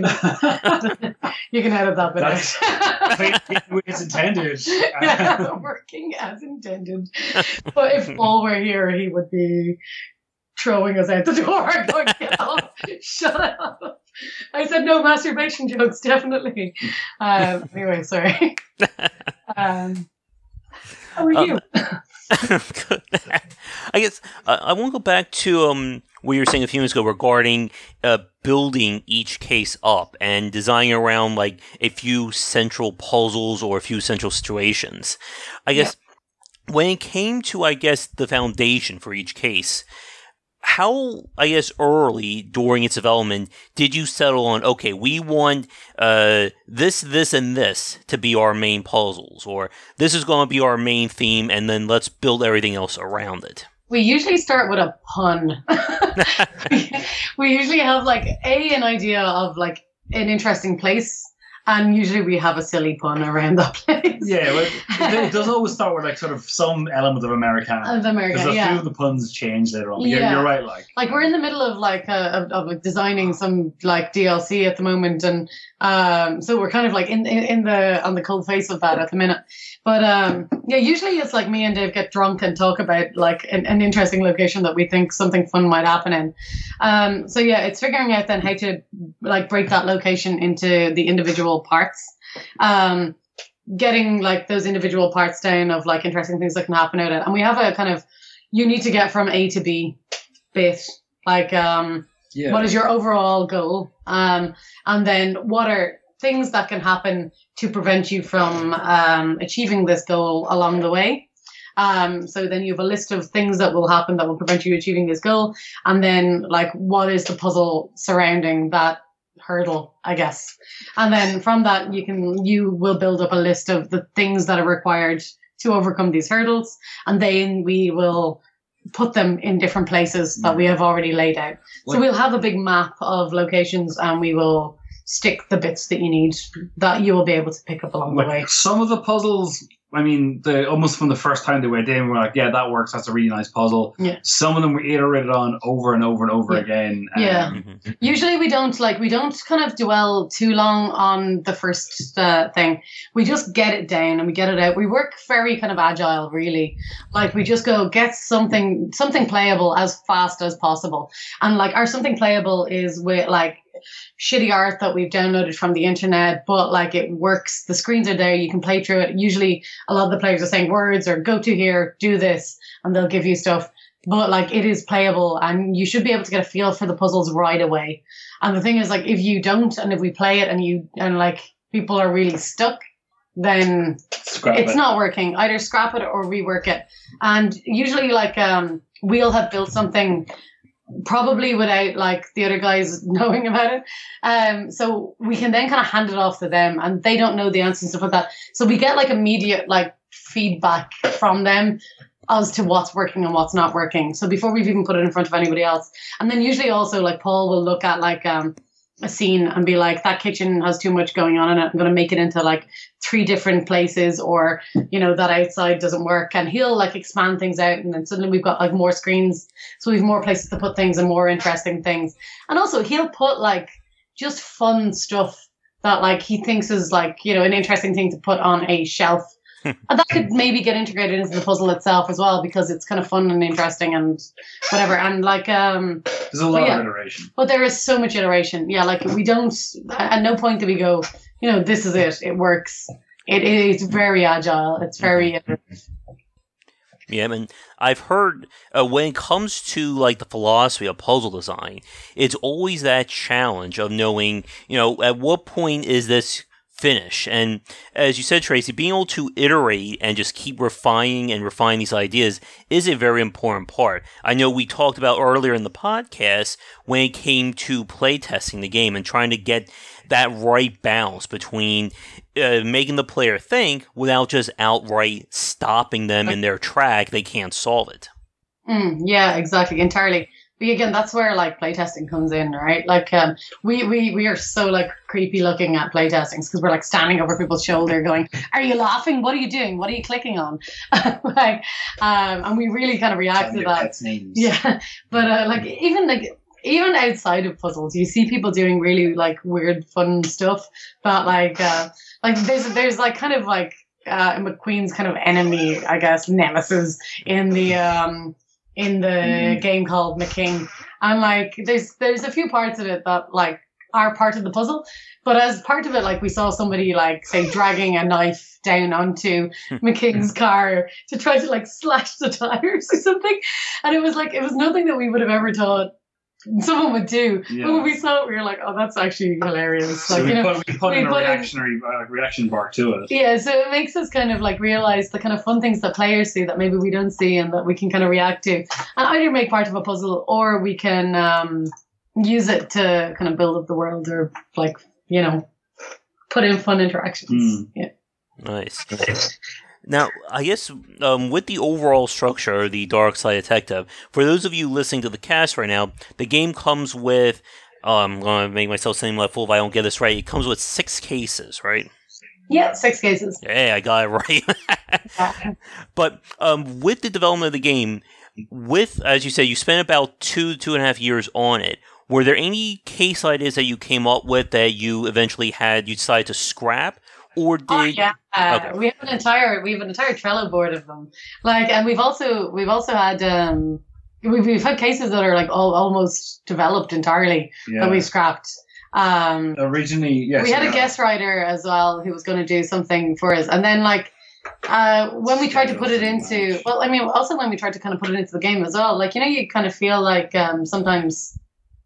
You can edit that bit out. It's intended. Yeah, working as intended. But if Paul were here, he would be throwing us out the door and going, get off, shut up. I said no masturbation jokes, definitely. Um, anyway, sorry. Um, how are you? Good. I guess uh, I want to go back to um, what you were saying a few minutes ago regarding uh, building each case up and designing around like a few central puzzles or a few central situations. I guess yeah. when it came to, I guess, the foundation for each case, how, I guess, early during its development did you settle on, okay, we want uh, this, this, and this to be our main puzzles, or this is going to be our main theme, and then let's build everything else around it? We usually start with a pun. we, we usually have, like, A, an idea of, like, an interesting place, And usually we have a silly pun around that place. Yeah, well, it does always start with like sort of some element of Americana. Of Americana, Because a yeah. few of the puns change later on. But Yeah. You're, you're right, like. Like we're in the middle of like uh, of, of like designing some like D L C at the moment, and um, so we're kind of like in, in in the on the cold face of that at the minute. But um, yeah, usually it's like me and Dave get drunk and talk about like an, an interesting location that we think something fun might happen in. Um, so yeah, it's figuring out then how to like break that location into the individual parts. Um, getting like those individual parts down of like interesting things that can happen out of it. And we have a kind of, you need to get from A to B bit. Like, um, Yeah. what is your overall goal? Um, and then what are things that can happen to prevent you from um, achieving this goal along the way? Um, so then you have a list of things that will happen that will prevent you achieving this goal. And then like, what is the puzzle surrounding that hurdle, I guess? And then from that, you can, you will build up a list of the things that are required to overcome these hurdles. And then we will put them in different places that we have already laid out. So Like- we'll have a big map of locations and we will stick the bits that you need that you will be able to pick up along the way. Like some of the puzzles, I mean, the almost from the first time they went in, we're like, yeah, that works. That's a really nice puzzle. Yeah. Some of them we iterated on over and over and over Yeah. again. Yeah. Um, Usually we don't like, we don't kind of dwell too long on the first uh, thing. We just get it down and we get it out. We work very kind of agile, really. Like we just go get something, something playable as fast as possible. And like our something playable is with like shitty art that we've downloaded from the internet, but like it works. The screens are there. You can play through it. Usually a lot of the players are saying words or go to here, do this, and they'll give you stuff. But like it is playable and you should be able to get a feel for the puzzles right away. And the thing is like, if you don't, and if we play it and you, and like people are really stuck, then scrap it's it. not working. Either scrap it or rework it. And usually like, um, we'll have built something probably without like the other guys knowing about it. Um, so we can then kind of hand it off to them and they don't know the answers and stuff like that. So we get like immediate like feedback from them as to what's working and what's not working. So before we've even put it in front of anybody else. And then usually also like Paul will look at like um, a scene and be like, that kitchen has too much going on in it. I'm going to make it into like three different places, or, you know, that outside doesn't work. And he'll like expand things out. And then suddenly we've got like more screens. So we have more places to put things and more interesting things. And also he'll put like just fun stuff that like he thinks is like, you know, an interesting thing to put on a shelf. And that could maybe get integrated into the puzzle itself as well, because it's kind of fun and interesting and whatever. And like, um, There's a lot Well, yeah. of iteration. but there is so much iteration. Yeah, like we don't, at no point do we go, you know, this is it, it works. It is very agile. It's very iterative. Yeah, I mean, I've heard uh, when it comes to like the philosophy of puzzle design, it's always that challenge of knowing, you know, at what point is this finish? And as you said, Tracy, being able to iterate and just keep refining and refining these ideas is a very important part. I know we talked about earlier in the podcast when it came to playtesting the game and trying to get that right balance between uh, making the player think without just outright stopping them in their track. They can't solve it. Mm, yeah, exactly, entirely. But again, that's where like playtesting comes in, right? Like, um, we, we, we are so like creepy looking at playtestings because we're like standing over people's shoulder going, are you laughing? What are you doing? What are you clicking on? like, um, and we really kind of react to that. Pets' names. Yeah. But, uh, like, even like, even outside of puzzles, you see people doing really like weird, fun stuff that like, uh, like there's, there's like kind of like, uh, McQueen's kind of enemy, I guess, nemesis in the, um, in the mm. game called McKing. And like there's there's a few parts of it that like are part of the puzzle. But as part of it, like we saw somebody like say dragging a knife down onto McKing's car to try to like slash the tires or something. And it was like it was nothing that we would have ever thought someone would do. Yeah. But when we saw it, we were like, oh, that's actually hilarious. So like, we, you know, put, we put we in a put in- reactionary uh, reaction bar to it. yeah, so it makes us kind of like realize the kind of fun things that players see that maybe we don't see and that we can kind of react to, and either make part of a puzzle or we can um, use it to kind of build up the world or like, you know, put in fun interactions. Mm. Yeah. Nice. Now, I guess um, with the overall structure of the Dark Side Detective, for those of you listening to the cast right now, the game comes with Oh, I'm going to make myself seem like a fool if I don't get this right. It comes with six cases, right? Yeah, six cases. Yeah, I got it right. But um, with the development of the game, with, as you said, you spent about two, two and a half years on it. Were there any case ideas that you came up with that you eventually had, you decided to scrap? Or did... Oh, yeah. Uh, okay. We have an entire, we have an entire Trello board of them. Like, and we've also, we've also had, um, we've, we've had cases that are like all, almost developed entirely Yeah. that we scrapped. Um, Originally, yes. we had yeah. a guest writer as well who was going to do something for us. And then like, uh, when we tried to put it into, well, I mean, also when we tried to kind of put it into the game as well, like, you know, you kind of feel like, um, sometimes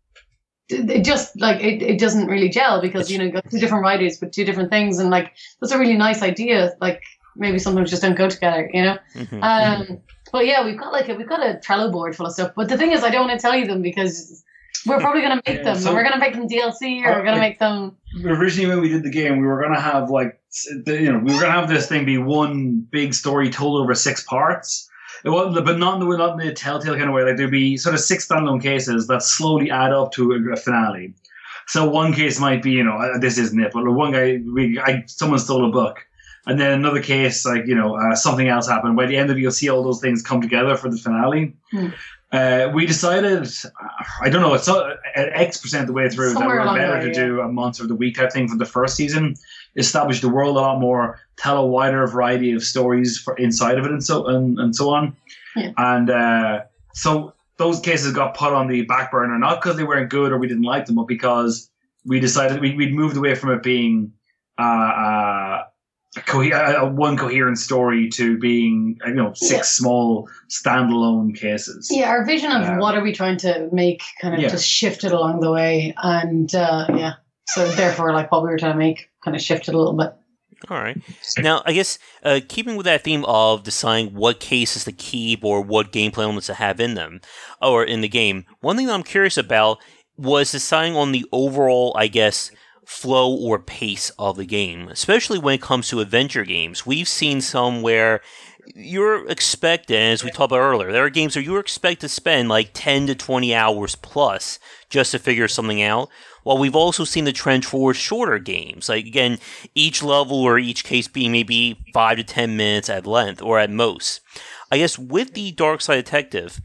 it just like, it, it doesn't really gel because, you know, you've got two different writers with two different things. And like, that's a really nice idea. Like maybe sometimes just don't go together, you know? Mm-hmm. Um, but yeah, we've got like, a, we've got a Trello board full of stuff. But the thing is, I don't want to tell you them because we're probably going to make Yeah, them. so- and we're going to make them D L C or Uh, we're going to like- make them. Originally, when we did the game, we were going to have like, the, you know, we were going to have this thing be one big story told over six parts. It wasn't, but not in the not in the Telltale kind of way. Like there'd be sort of six standalone cases that slowly add up to a, a finale. So one case might be, you know, uh, this isn't it, but one guy, we, I, someone stole a book, and then another case, like you know, uh, something else happened. By the end of it, you'll see all those things come together for the finale. Hmm. Uh, we decided, I don't know, it's so, at X percent the way through Somewhere that we're along the better way, to yeah. do a monster of the week type thing for the first season, establish the world a lot more, tell a wider variety of stories for inside of it, and so and, and so on. Yeah. And uh, so those cases got put on the back burner, not because they weren't good or we didn't like them, but because we decided we we'd moved away from it being uh, uh, a co- uh, one coherent story to being you know six Yeah. small standalone cases. Yeah, our vision of Um, what are we trying to make kind of yeah. just shifted along the way. And uh, yeah, so therefore, like what we were trying to make kind of shifted a little bit. All right. Now, I guess uh, keeping with that theme of deciding what cases to keep or what gameplay elements to have in them or in the game, one thing that I'm curious about was deciding on the overall, I guess, flow or pace of the game, especially when it comes to adventure games. We've seen some where you're expected, as we talked about earlier, there are games where you're expected to spend like ten to twenty hours plus just to figure something out. While we've also seen the trend for shorter games, like again, each level or each case being maybe five to ten minutes at length or at most. I guess with the Dark Side Detective,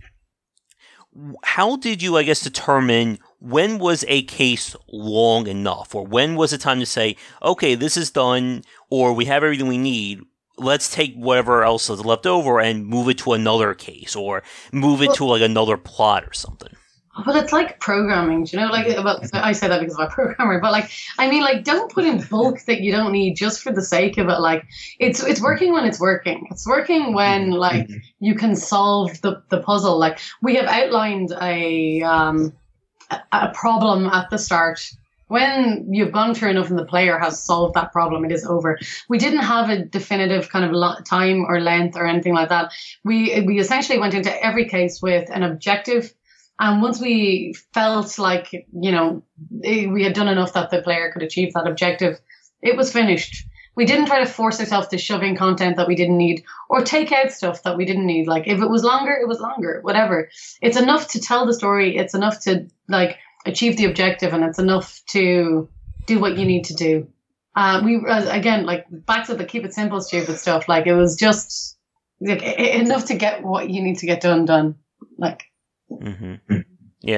how did you, I guess, determine when was a case long enough, or when was it time to say, okay, this is done, or we have everything we need, let's take whatever else is left over and move it to another case, or move it Well- to like another plot or something? Well, it's like programming, do you know? Like, well, I say that because I'm a programmer, but like, I mean, like, don't put in bulk that you don't need just for the sake of it. Like, it's it's working when it's working. It's working when like you can solve the the puzzle. Like, we have outlined a um a, a problem at the start. When you've gone through enough and the player has solved that problem, it is over. We didn't have a definitive kind of lo- time or length or anything like that. We we essentially went into every case with an objective. And once we felt like, you know, we had done enough that the player could achieve that objective, it was finished. We didn't try to force ourselves to shove in content that we didn't need or take out stuff that we didn't need. Like, if it was longer, it was longer, whatever. It's enough to tell the story. It's enough to, like, achieve the objective, and it's enough to do what you need to do. Uh, we, uh, again, like, back to the keep it simple, stupid stuff. Like, it was just like, enough to get what you need to get done, done. Like, Mm-hmm. Yeah.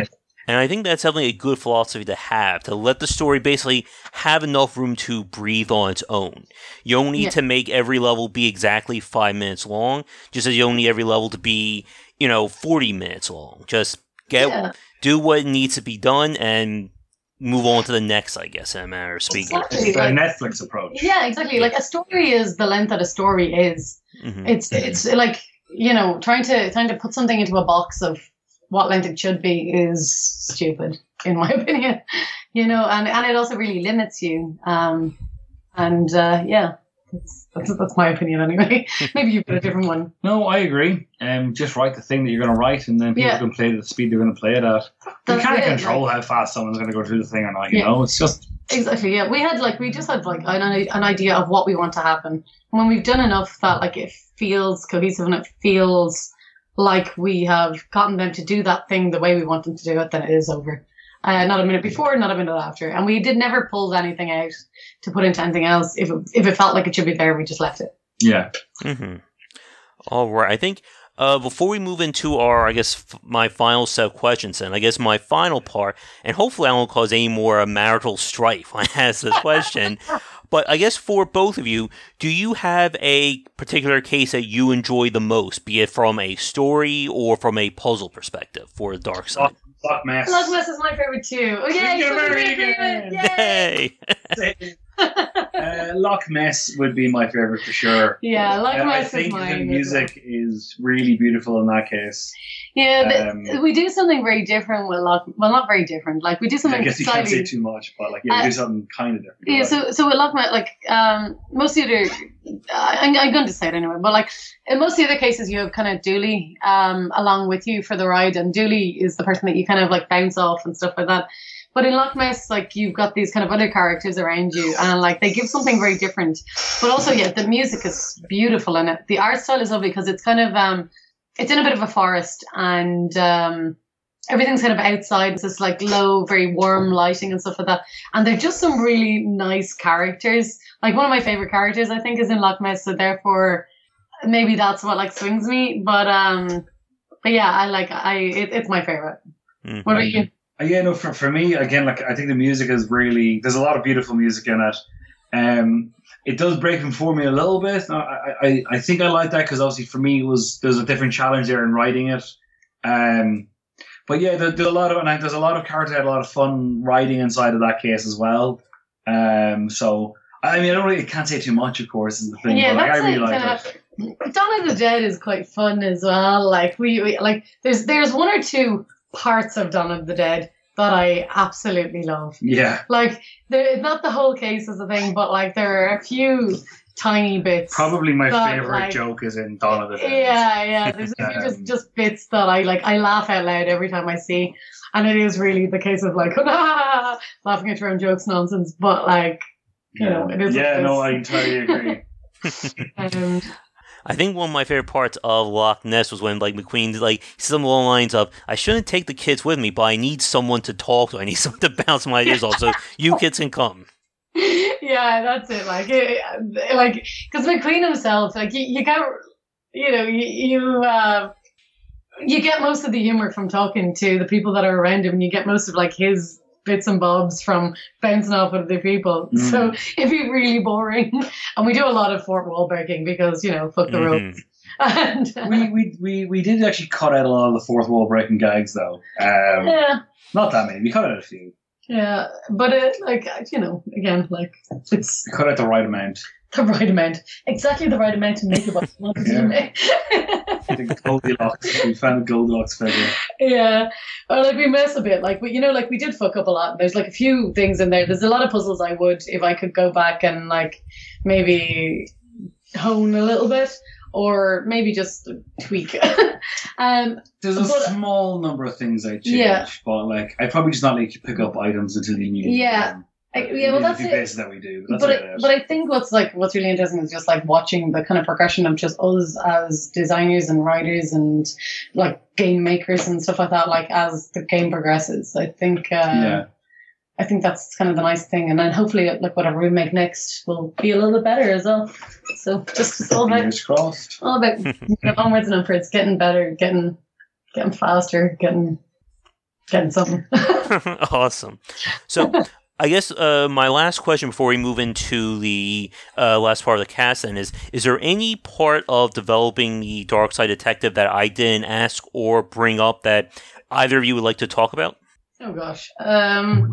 And I think that's definitely a good philosophy to have, to let the story basically have enough room to breathe on its own. You don't need Yeah. to make every level be exactly five minutes long, just as you don't need every level to be, you know, forty minutes long. Just get, yeah. do what needs to be done and move on to the next, I guess, in a manner of speaking. Exactly. It's a Like, Netflix approach. yeah, exactly. Like, a story is the length that a story is. Mm-hmm. It's it's like, you know, trying to trying to put something into a box of what length it should be is stupid, in my opinion. You know, and, and it also really limits you. Um, and uh, yeah, that's, that's that's my opinion anyway. Maybe you've got a different one. No, I agree. Um, just write the thing that you're going to write, and then people Yeah. can play it at the speed they're going to play it at. You That's can't it, control like- how fast someone's going to go through the thing or not. You Yeah. know, it's just Exactly, yeah. We had like we just had like an an idea of what we want to happen. When we've done enough that like it feels cohesive and it feels like we have gotten them to do that thing the way we want them to do it, then it is over. Uh, not a minute before, not a minute after. And we did never pull anything out to put into anything else. If it, if it felt like it should be there, we just left it. Yeah. Mm-hmm. All right. I think uh, before we move into our, I guess, f- my final set of questions, and I guess my final part, and hopefully I won't cause any more uh, marital strife when I ask this question, but I guess for both of you, do you have a particular case that you enjoy the most, be it from a story or from a puzzle perspective for Dark Side? Loch Mess. Loch Mess is my favorite too. Oh yeah, You're so very favorite. good. Yay! Hey! uh, Loch Mess would be my favorite for sure. Yeah, Loch Uh, Mess I is think mine. the as music is really beautiful in that case. well. Yeah, the, um, we do something very different with Loch. Well, not very different. Like we do something I guess you can't slightly. say too much, but like yeah, we Uh, do something kind of different. Yeah, so so with Loch Mess, like um, most of the other, I, I'm, I'm going to say it anyway, but like in most of the other cases, you have kind of Dooley um along with you for the ride, and Dooley is the person that you kind of like bounce off and stuff like that. But in Loch Mess, like you've got these kind of other characters around you, and like they give something very different. But also, yeah, the music is beautiful in it. The art style is lovely because it's kind of um, it's in a bit of a forest, and um, everything's kind of outside. It's this like low, very warm lighting and stuff like that. And they're just some really nice characters. Like one of my favorite characters, I think, is in Loch Ness. So therefore, maybe that's what like swings me. But um, but yeah, I like I it, it's my favorite. Mm-hmm. What about you? Uh, yeah, no, for for me again, like I think the music is really. There's a lot of beautiful music in it. Um, it does break them for me a little bit. No, I I, I think I like that because obviously for me it was there's a different challenge there in writing it. Um, but yeah, there, there's a lot of and there's a lot of characters that had a lot of fun writing inside of that case as well. Um, so I mean, I don't really can't say too much, of course, is the thing. Yeah, but like, that's I really like, like uh, it. Dawn of the Dead is quite fun as well. Like we, we like there's there's one or two parts of Dawn of the Dead that I absolutely love. Yeah, Like there, not the whole case is a thing, but like there are a few tiny bits. probably my that, favorite like, joke is in Dawn of the Dead. Yeah, yeah. There's a few just Um, just bits that I like. I laugh out loud every time I see, and it is really the case of like laughing at your own jokes nonsense. But like, you know, it is. Yeah, what it no, I is. entirely agree. Um, I think one of my favorite parts of Loch Ness was when like McQueen like some along the lines of I shouldn't take the kids with me, but I need someone to talk to. I need someone to bounce my ears off. So you kids can come. yeah, that's it. Like, it, like because McQueen himself, like you, you get, you know, you you, uh, you get most of the humor from talking to the people that are around him, and you get most of like his bits and bobs from bouncing off with other people. Mm. So it'd be really boring. And we do a lot of fourth wall breaking because you know, fuck the Mhm. rules. And uh, we, we we we did actually cut out a lot of the fourth wall breaking gags, though. Um, yeah. not that many. We cut out a few. Yeah, but it, like you know, again, like it's We cut out the right amount. the right amount, exactly the right amount to make it what you wanted to Yeah. make. I think Goldilocks. We found the Goldilocks figure. Yeah, or like we mess a bit, like we, you know, like we did fuck up a lot. There's like a few things in there. There's a lot of puzzles I would, if I could go back and like maybe hone a little bit, or maybe just tweak. um, There's a But- small number of things I changed, Yeah. but like I'd probably just not let you pick up items until you knew. Yeah. them. I- Like, yeah, well, there's a that's few it. places that we do, but but that's I, about it. but I think what's like what's really interesting is just like watching the kind of progression of just us as designers and writers and like game makers and stuff like that. Like as the game progresses, I think. Uh, yeah. I think that's kind of the nice thing, and then hopefully, like whatever we make next will be a little bit better as well. So just it's all about Fingers crossed. all about onwards and upwards, getting better, getting getting faster, getting getting something. Awesome. So I guess uh, my last question before we move into the uh, last part of the cast then is, is there any part of developing the Dark Side Detective that I didn't ask or bring up that either of you would like to talk about? Oh gosh, um,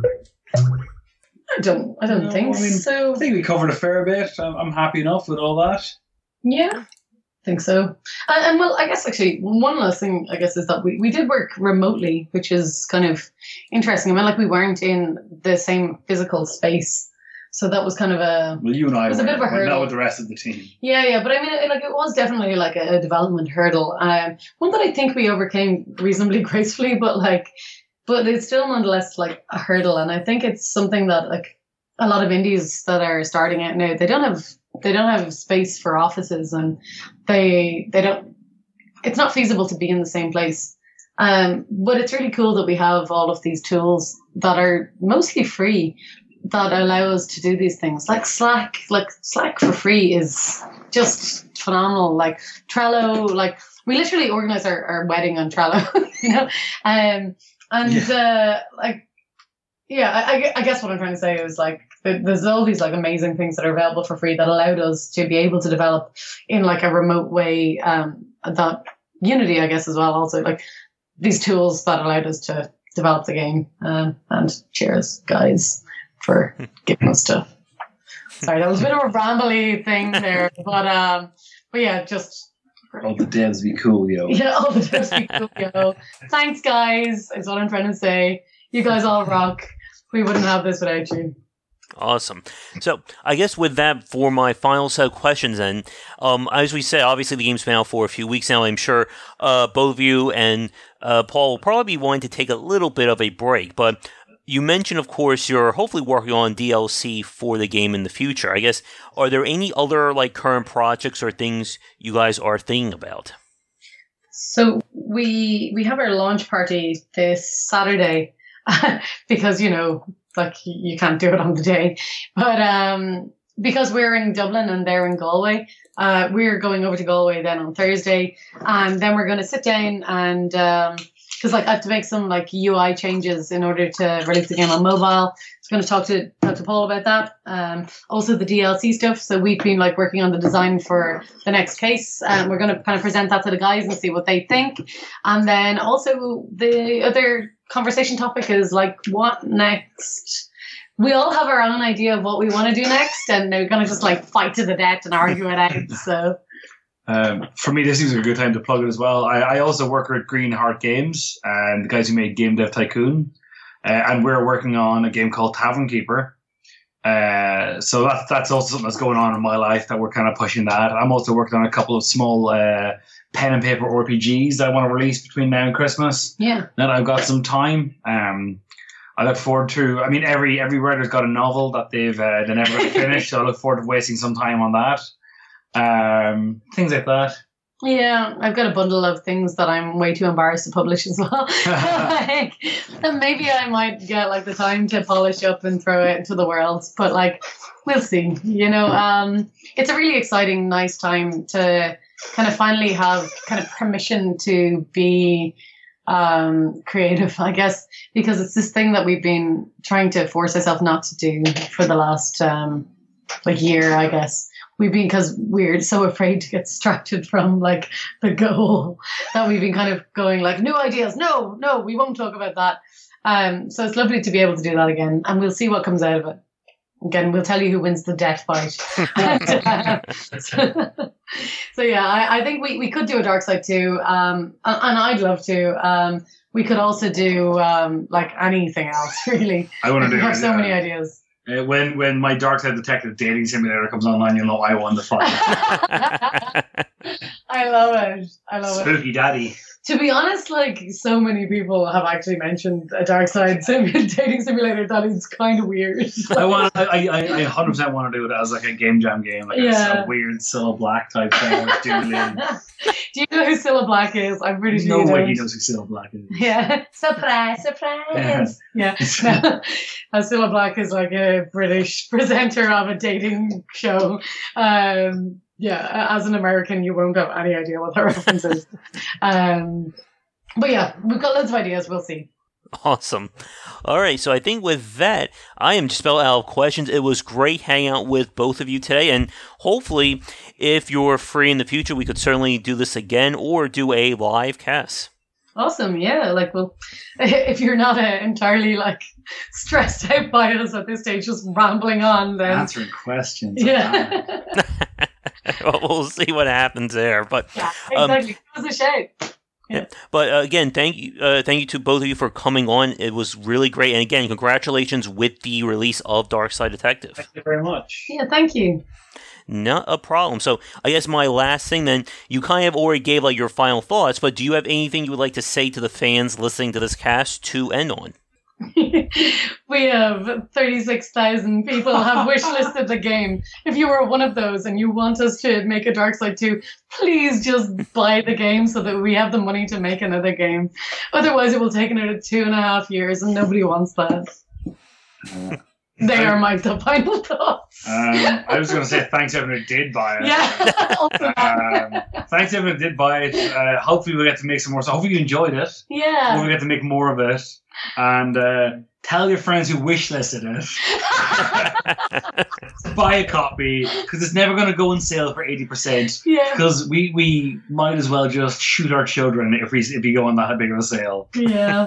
I don't, I don't No, think I mean, so. I think we covered a fair bit. I'm, I'm happy enough with all that. Yeah, I think so. And, and well, I guess actually one last thing I guess is that we, we did work remotely, which is kind of interesting. I mean, like we weren't in the same physical space, so that was kind of a Well, you and I It was a were, bit of a but hurdle. not with the rest of the team. yeah, yeah. But I mean, it, like it was definitely like a, a development hurdle. Um, one that I think we overcame reasonably gracefully, but like, but it's still nonetheless like a hurdle. And I think it's something that like a lot of indies that are starting out now, they don't have they don't have space for offices, and they they don't. It's not feasible to be in the same place. Um, but it's really cool that we have all of these tools that are mostly free that allow us to do these things. Like Slack, like Slack for free is just phenomenal. Like Trello, like we literally organize our, our wedding on Trello, you know? Um, and yeah. uh, like, yeah, I, I guess what I'm trying to say is like, there's all these like amazing things that are available for free that allowed us to be able to develop in like a remote way. Um, that Unity, I guess, as well. Also, like these tools that allowed us to develop the game. Um, and cheers, guys, for giving us stuff. Sorry, that was a bit of a rambly thing there, but um, but yeah, just all the devs be cool, yo. Yeah, all the devs be cool, yo. Thanks, guys. Is what I'm trying to say. You guys all rock. We wouldn't have this without you. Awesome. So I guess with that, for my final set of questions then, um, as we said, obviously the game's been out for a few weeks now. I'm sure uh, both of you and uh, Paul will probably be wanting to take a little bit of a break, but you mentioned, of course, you're hopefully working on D L C for the game in the future. I guess, are there any other like current projects or things you guys are thinking about? So we we have our launch party this Saturday because, you know, like you can't do it on the day, but um, because we're in Dublin and they're in Galway, uh, we're going over to Galway then on Thursday, and then we're going to sit down and um, because like I have to make some like U I changes in order to release the game on mobile. So I'm going to talk to talk to Paul about that. Um, also the D L C stuff. So we've been like working on the design for the next case, and we're going to kind of present that to the guys and see what they think. And then also the other conversation topic is like, what next? We all have our own idea of what we want to do next, and they're going to just like fight to the death and argue it out. So. Um, for me, this is a good time to plug it as well. I, I also work with Green Heart Games, and the guys who made Game Dev Tycoon, uh, and we're working on a game called Tavern Keeper. Uh, so that's that's also something that's going on in my life that we're kind of pushing that. I'm also working on a couple of small uh, pen and paper R P Gs that I want to release between now and Christmas. Yeah, then I've got some time. Um, I look forward to. I mean, every every writer's got a novel that they've uh, they're never going to finish, so I look forward to wasting some time on that. Um, things like that. Yeah, I've got a bundle of things that I'm way too embarrassed to publish as well. Like, and maybe I might get like the time to polish up and throw it into the world, but like, we'll see. You know, um, it's a really exciting, nice time to kind of finally have kind of permission to be um, creative, I guess, because it's this thing that we've been trying to force ourselves not to do for the last um, like year, I guess. We've been, because we're so afraid to get distracted from like the goal that we've been kind of going like new ideas. No, no, we won't talk about that. Um, so it's lovely to be able to do that again, and we'll see what comes out of it. Again, we'll tell you who wins the death fight. and, uh, so, so yeah, I, I think we, we could do a Dark Side too, um, and, and I'd love to. Um, we could also do um, like anything else, really. I want to do. We have it, so yeah. many ideas. Uh, when when my Dark Side Detective dating simulator comes online, you'll know I won the fight. I love it. I love Spooky it. Spooky Daddy. To be honest, like so many people have actually mentioned a Dark Side sim- dating simulator that is kind of weird. I want. I I I one hundred percent want to do it as like a game jam game, like Yeah. a, a weird Cilla Black type thing. With doodling. Do you know who Cilla Black is? I'm pretty sure No you way don't. he knows who Cilla Black is. Yeah, surprise, surprise. Yeah, no. Uh, Cilla Black is like a British presenter of a dating show. Um, yeah, as an American, you won't have any idea what that reference is. Um, but yeah, we've got loads of ideas. We'll see. Awesome. All right, so I think with that, I am just about out of questions. It was great hanging out with both of you today, and hopefully, if you're free in the future, we could certainly do this again or do a live cast. Awesome, yeah. Like, well, if you're not uh, entirely like stressed out by us at this stage, just rambling on, then Answering questions. yeah, Well, we'll see what happens there. But yeah, um, exactly. Give us a shout. Yeah. But uh, again, thank you, uh, thank you to both of you for coming on. It was really great, and again, congratulations with the release of Dark Side Detective. Thank you very much. Yeah, thank you. Not a problem. So I guess my last thing then, you kind of already gave like your final thoughts, but do you have anything you would like to say to the fans listening to this cast to end on? we have thirty-six thousand people have wishlisted the game. If you are one of those and you want us to make a Darkside two, please just buy the game so that we have the money to make another game. Otherwise, it will take another two and a half years and nobody wants that. Uh, they are my final thoughts. Um, I was going to say thanks everyone who did buy it. Yeah. um, thanks everyone who did buy it. Uh, hopefully we'll get to make some more. So hopefully you enjoyed it. Yeah. We'll get to make more of it. And uh, tell your friends who wishlisted it. Buy a copy because it's never going to go on sale for eighty percent. Yeah. Because we, we might as well just shoot our children if we if we go on that big of a sale. Yeah.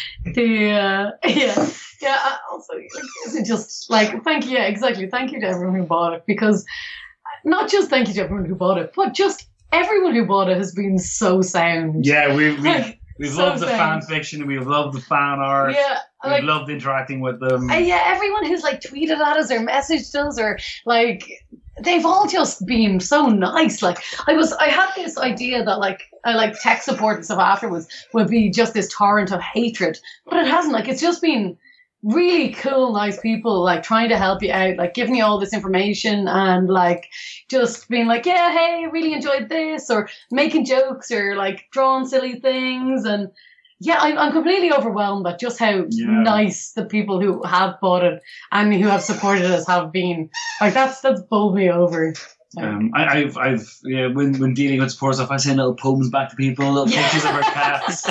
The uh, yeah. Yeah, uh, also, is it just like, thank you, yeah, exactly. Thank you to everyone who bought it, because not just thank you to everyone who bought it, but just everyone who bought it has been so sound. Yeah, we, we, like, we've so loved the sound. fan fiction, we've loved the fan art, Yeah, we've like, loved interacting with them. uh, yeah, everyone who's like tweeted at us or messaged us or like, they've all just been so nice. Like, I was, I had this idea that like, I like tech support and stuff afterwards would be just this torrent of hatred, but it hasn't. Like, it's just been really cool, nice people like trying to help you out, like giving you all this information and like just being like, yeah, hey, really enjoyed this, or making jokes or like drawing silly things. And yeah, I'm, I'm completely overwhelmed at just how Yeah. nice the people who have bought it and who have supported us have been. Like that's that's bowled me over. Um, I, I've, I've, yeah, when when dealing with support stuff, I send little poems back to people, little Yeah. pictures of our cats.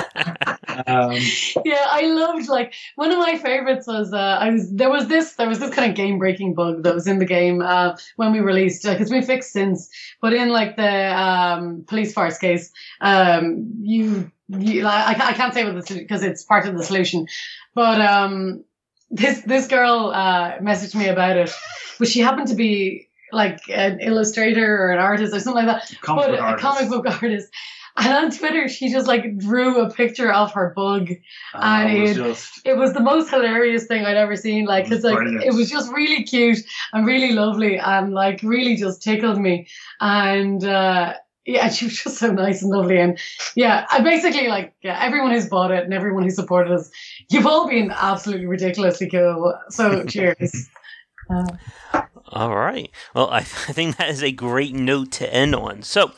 um, Yeah, I loved like one of my favorites was uh, I was there was this there was this kind of game breaking bug that was in the game uh, when we released, like it's been fixed since, but in like the um, police farce case, um, you you like I, I can't say what the because it's part of the solution, but um, this this girl uh, messaged me about it, but she happened to be like an illustrator or an artist or something like that, comic but book a artist. comic book artist. And on Twitter, she just like drew a picture of her bug. Uh, And it was it- just, It was the most hilarious thing I'd ever seen. Like, It was cause like brilliant. it was just really cute and really lovely and like really just tickled me. And uh, yeah, she was just so nice and lovely. And yeah, I basically like yeah, everyone who's bought it and everyone who supported us, you've all been absolutely ridiculously cool. So cheers. Uh, All right. Well, I, I think that is a great note to end on. So,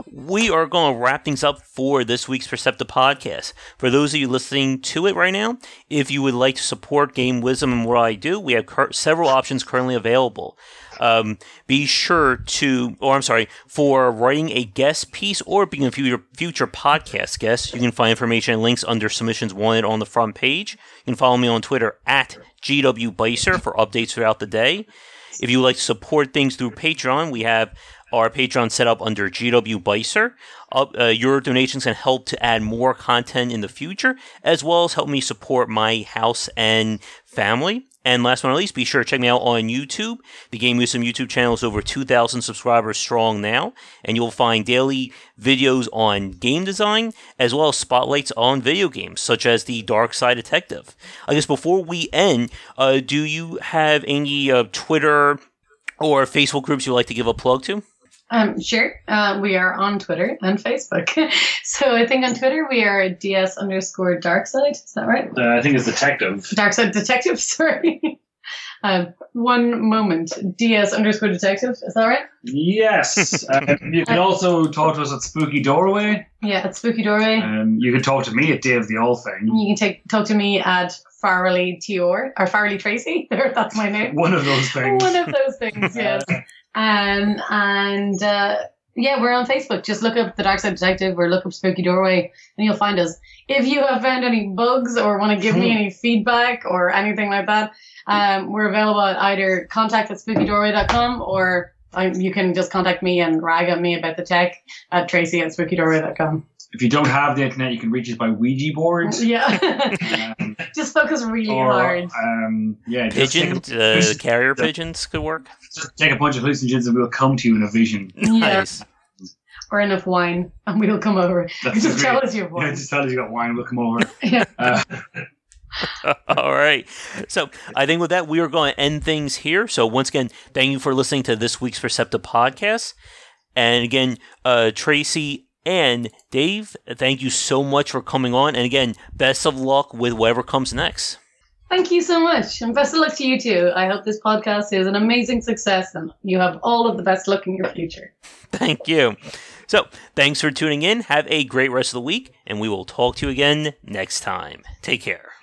we are going to wrap things up for this week's Perceptive Podcast. For those of you listening to it right now, if you would like to support Game Wisdom and what I do, we have cur- several options currently available. Um, be sure to, or I'm sorry, for writing a guest piece or being a future, future podcast guest, you can find information and links under submissions wanted on the front page. You can follow me on Twitter at G W Bicer for updates throughout the day. If you would like to support things through Patreon, we have our Patreon set up under G W Bicer. Uh, uh, your donations can help to add more content in the future, as well as help me support my house and family. And last but not least, be sure to check me out on YouTube. The Game Wisdom YouTube channel is over two thousand subscribers strong now, and you'll find daily videos on game design, as well as spotlights on video games, such as the Dark Side Detective. I guess before we end, uh, do you have any uh, Twitter or Facebook groups you'd like to give a plug to? Um, sure. Uh, we are on Twitter and Facebook. So I think on Twitter we are ds underscore darkside. Is that right? uh, I think it's detective. Darkside Detective. Sorry. Um, one moment. ds underscore detective. Is that right? Yes. um, you can also talk to us at Spooky Doorway. Yeah, it's Spooky Doorway. Um, you can talk to me at Dave the All Thing. You can take talk to me at Farrelly Tior or Farrelly Tracy. There, that's my name. One of those things. One of those things. Yes. Um, and uh, yeah, we're on Facebook. Just look up The Dark Side Detective or look up Spooky Doorway and you'll find us. If you have found any bugs or want to give me any feedback or anything like that, um, we're available at either contact at spooky doorway dot com or um, you can just contact me and rag at me about the tech at tracy at spooky doorway dot com. If you don't have the internet, you can reach us by Ouija board. Yeah. Um, Just focus really or, hard. um, yeah, just take, Pigeons, a, uh, carrier pigeons could work. just take a bunch of hallucinogens and we'll come to you in a vision. Yeah. Nice. Or enough wine and we'll come over. That's Just tell great. us you have Yeah, wine. just tell us you got wine, we'll come over. Yeah. Uh, All right. So I think with that, we are going to end things here. So once again, thank you for listening to this week's Perceptive Podcast. And again, uh, Tracy and Dave, thank you so much for coming on. And again, best of luck with whatever comes next. Thank you so much. And best of luck to you too. I hope this podcast is an amazing success and you have all of the best luck in your future. Thank you. So, thanks for tuning in. Have a great rest of the week, and we will talk to you again next time. Take care.